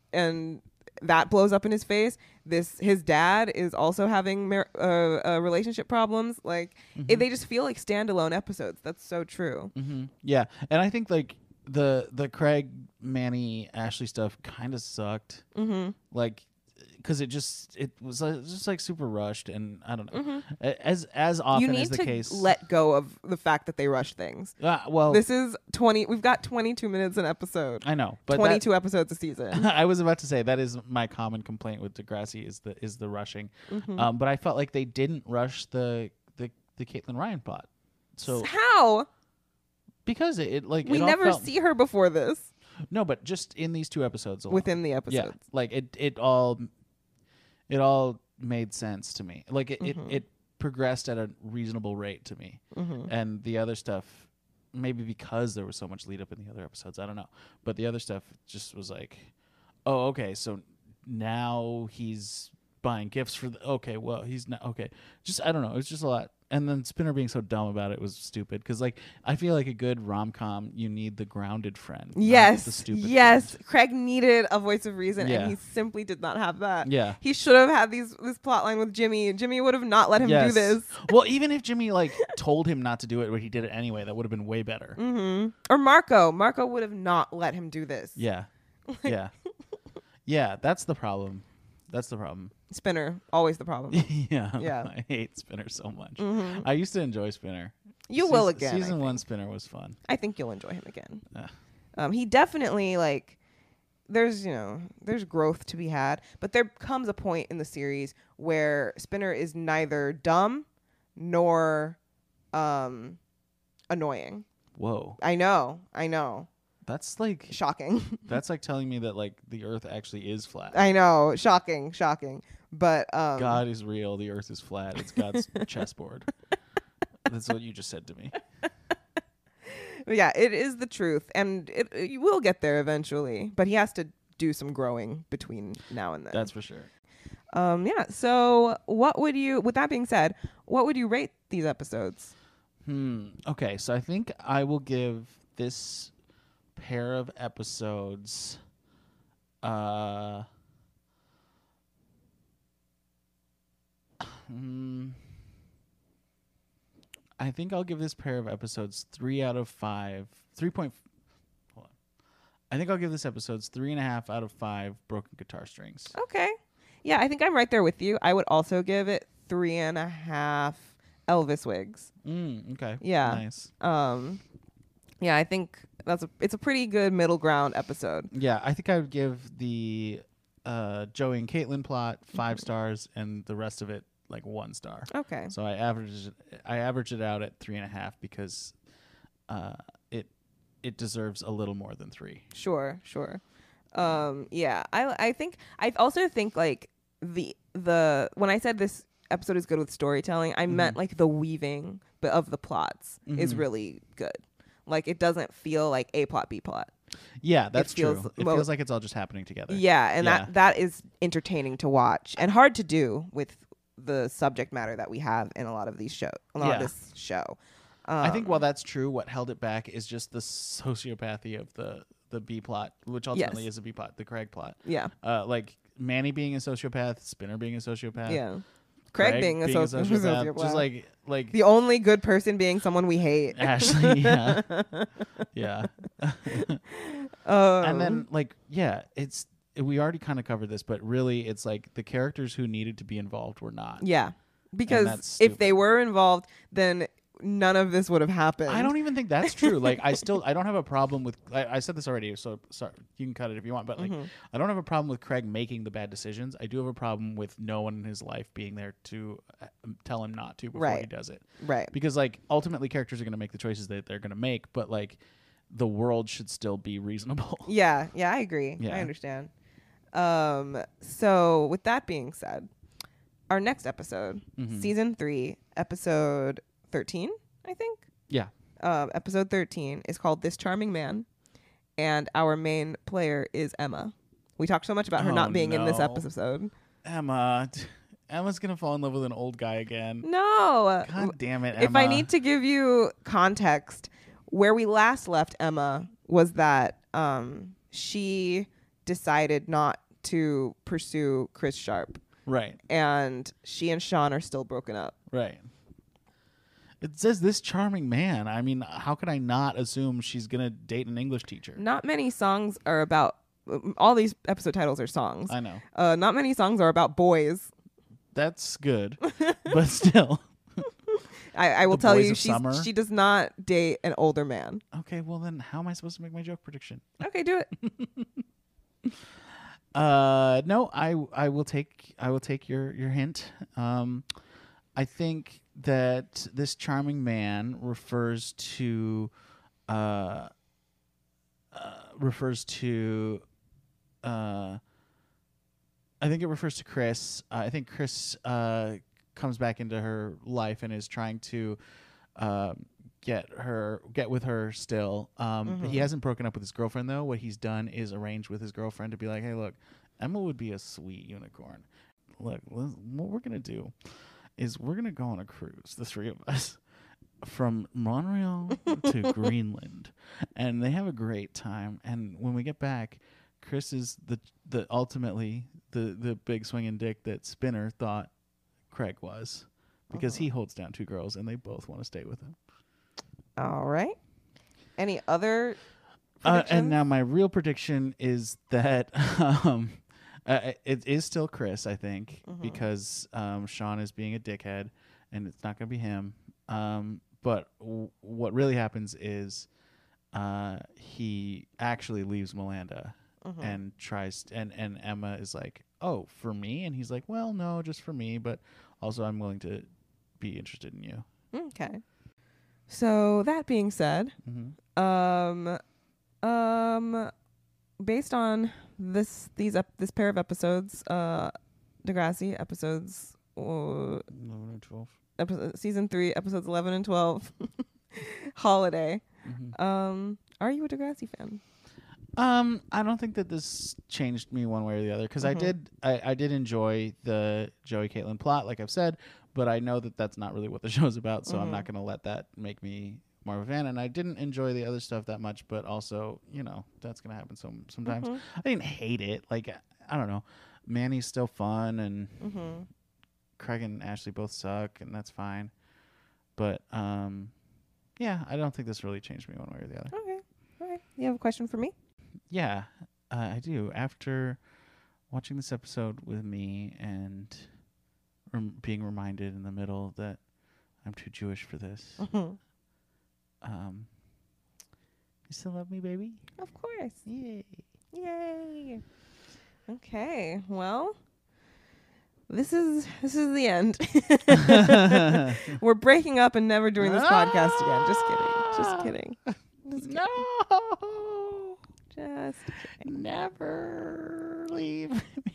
and that blows up in his face. This his dad is also having mar- uh, uh, relationship problems. Like it, they just feel like standalone episodes. That's so true.
Mm-hmm. Yeah, and I think like the the Craig, Manny, Ashley stuff kind of sucked.
Mm-hmm.
Like, because it just it was uh, just like super rushed, and I don't know.
Mm-hmm.
A- As as often
You need
is the
to
case.
let go of the fact that they rush things.
uh, well,
This is twenty. We've got twenty-two minutes an episode.
I know, but that-
twenty-two episodes a season.
I was about to say that is my common complaint with Degrassi is the is the rushing.
Mhm.
Um, but I felt like they didn't rush the the the Caitlin Ryan plot. So
How?
because it, it like
We
it all
never
felt,
see her before this
no, but just in these two episodes alone.
within the
yeah,
episodes.
like it it all it all made sense to me. Like it
Mhm.
it, it progressed at a reasonable rate to me,
Mm-hmm.
and the other stuff. Maybe because there was so much lead up in the other episodes, I don't know. But the other stuff just was like, oh, okay, so now he's buying gifts for the okay, well, he's not okay. Just I don't know, it was just a lot. And then Spinner being so dumb about it was stupid because like I feel like a good rom com, you need the grounded friend. not
Yes.
the stupid
Yes.
friend.
Craig needed a voice of reason,
Yeah.
and he simply did not have that.
Yeah.
He should have had these this plot line with Jimmy. Jimmy would have not let him
Yes.
do this.
Well, even if Jimmy like told him not to do it, but he did it anyway, that would have been way better.
Mm-hmm. Or Marco. Marco would have not let him do this.
Yeah. Yeah. Yeah, that's the problem. That's the problem.
Spinner, always the problem.
yeah.
Yeah.
I hate Spinner so much.
Mhm.
I used to enjoy Spinner.
You
Seas-
will again. I
Season one
think.
Spinner was fun.
I think you'll enjoy him again.
Ugh.
Um, he definitely like. There's you know there's growth to be had, but there comes a point in the series where Spinner is neither dumb nor um, annoying.
Whoa.
I know, I know,
That's like
shocking.
that's like telling me that like the earth actually is flat.
I know, shocking, shocking. But um,
God is real, the earth is flat. It's God's chessboard. That's what you just said to me.
but yeah, it is the truth, and it, it you will get there eventually. But he has to do some growing between now and then.
That's for sure.
Um, yeah. So, what would you? With that being said, what would you rate these episodes?
Hmm. Okay, so I think I will give this pair of episodes uh hmm, I think I'll give this pair of episodes three out of five. Three point I think I'll give this episode's three and a half out of five broken guitar strings.
Okay. Yeah, I think I'm right there with you. I would also give it three and a half Elvis wigs.
Mm, okay.
Yeah.
Nice.
Um, yeah, I think that's a it's a pretty good middle ground episode.
Yeah, I think I would give the uh, Joey and Caitlin plot five
Mm-hmm.
stars and the rest of it like one star.
Okay.
So I averaged I averaged it out at three and a half because uh, it it deserves a little more than three.
Sure, sure. Um, yeah, I I think I also think like the the when I said this episode is good with storytelling, I
Mhm.
meant like the weaving but of the plots is
Mhm.
really good. Like it doesn't feel like A plot B plot.
Yeah, that's
feels
true. It
mo-
feels like it's all just happening together.
Yeah, and
Yeah.
that that is entertaining to watch and hard to do with the subject matter that we have in a lot of these shows. A lot
Yeah.
of this show. Um,
I think while that's true, what held it back is just the sociopathy of the the B plot, which ultimately
Yes.
is a B plot, the Craig plot.
yeah,
Uh, like Manny being a sociopath, Spinner being a sociopath,
yeah. Craig, being a, soci- sociopath.
just like like
the only good person being someone we hate.
Ashley, yeah, yeah.
Um,
And then like yeah, it's we already kind of covered this, but really it's like the characters who needed to be involved were not.
yeah, because
that's
if they
stupid.
were involved, then none of this would have happened.
I don't even think that's true. Like I still I don't have a problem with I, I said this already, so sorry you can cut it if you want, but like
Mhm.
I don't have a problem with Craig making the bad decisions. I do have a problem with no one in his life being there to uh, tell him not to before he
Right.
does it.
Right.
Because like ultimately characters are going to make the choices that they're going to make, but like the world should still be reasonable.
Yeah. Yeah. I agree.
Yeah.
I understand. Um. So with that being said, our next episode,
Mhm.
season three, episode thirteen, I think.
Yeah.
Um, episode thirteen is called "This Charming Man," and our main player is Emma. We talked so much about her
Oh,
not being in this
no.
episode.
Emma Emma's going to fall in love with an old guy again.
No.
God damn it, Emma.
If I need to give you context, where we last left Emma was that um, she decided not to pursue Chris Sharp,
Right.
and she and Sean are still broken up.
Right. It says this charming man. I mean, how could I not assume she's going to date an English teacher?
Not many songs are about. All these episode titles are songs.
I know.
Uh, not many songs are about boys.
That's good. But still.
I, I will
The
tell
Boys
you,
of
she's,
Summer?
she does not date an older man.
Okay, well then how am I supposed to make my joke prediction?
Okay, do it.
Uh no, I I will take I will take your your hint. Um I think that this charming man refers to uh, uh refers to uh I think it refers to Chris. Uh, I think Chris uh comes back into her life and is trying to um get her get with her still. Um
Mhm.
he hasn't broken up with his girlfriend though. What he's done is arrange with his girlfriend to be like, "Hey, look, Emma would be a sweet unicorn. Look, let's- what we're going to do is we're going to go on a cruise, the three of us, from Montreal to Greenland, and they have a great time. And when we get back, Chris is the the ultimately the the big swinging dick that Spinner thought Craig was, because
Uh-huh.
he holds down two girls and they both want to stay with him."
All right. Any other
Uh,
predictions?
and now my real prediction is that um, uh, it is still Chris, I think,
Mhm.
because um, Sean is being a dickhead, and it's not going to be him. Um, but w- what really happens is uh, he actually leaves Melinda
Mhm.
and tries, and and Emma is like, "Oh, for me?" And he's like, "Well, no, just for me, but also I'm willing to be interested in you."
Okay. So that being said,
Mm-hmm.
um, um, based on this these ep- this pair of episodes, uh, Degrassi episodes, uh, episode, season three, episodes eleven and twelve, Holiday.
Mm-hmm.
Um, are you a Degrassi fan?
Um, I don't think that this changed me one way or the other, because I
Mhm.
did I, I did enjoy the Joey Caitlin plot, like I've said, but I know that that's not really what the show's about, so I'm
Mhm.
not going to let that make me more of a fan. And I didn't enjoy the other stuff that much, but also, you know, that's going to happen some sometimes.
Mhm.
I didn't hate it. Like, I, I don't know. Manny's still fun, and
Mhm.
Craig and Ashley both suck, and that's fine. But um, yeah, I don't think this really changed me one way or the other.
Okay. All right. You have a question for me?
yeah, uh, I do. After watching this episode with me and rem- being reminded in the middle that I'm too Jewish for this,
Mhm.
um, you still love me, baby?
Of course.
Yay.
Yay. Okay. Well, this is this is the end. We're breaking up and never doing this podcast again. Just kidding. Just kidding. Just kidding.
No.
Just kidding.
Never leave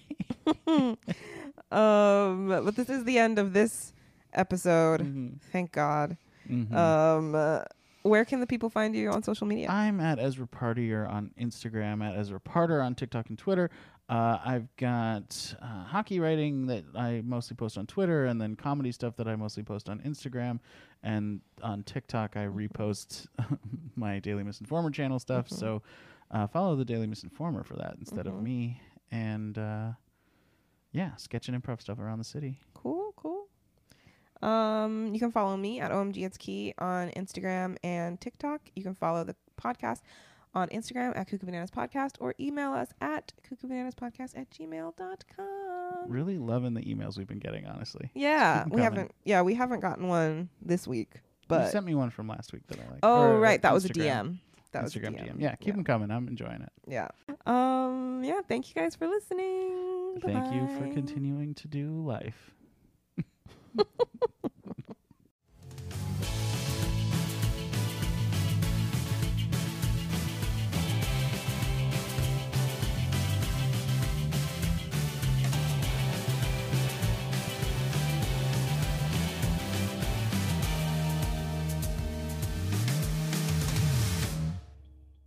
um, but this is the end of this episode.
Mhm.
Thank God.
Mhm.
Um, uh, where can the people find you on social media?
I'm at Ezra Partier on Instagram, at Ezra Parter on TikTok and Twitter. Uh, I've got uh, hockey writing that I mostly post on Twitter, and then comedy stuff that I mostly post on Instagram. And on TikTok, I repost my Daily Misinformer channel stuff.
Mhm.
So uh, follow the Daily Misinformer for that instead
Mhm.
of me. And uh, yeah, sketch and improv stuff around the city.
Cool, cool. Um, you can follow me at O M G It's Key on Instagram and TikTok. You can follow the podcast on Instagram at Cuckoo Bananas Podcast, or email us at cuckoo bananas podcast at gmail dot com.
Really loving the emails we've been getting, honestly.
Yeah,
Keep 'em
we
coming.
haven't. Yeah, we haven't gotten one this week,
You
but
sent me one from last week that I liked.
oh
Or, uh,
right, that was a
Instagram.
D M. That was a
Instagram
D M.
D M. Yeah, keep them coming. I'm enjoying it.
Yeah. Um. Yeah. Thank you guys for listening.
Thank you for
Bye-bye.
continuing to do life.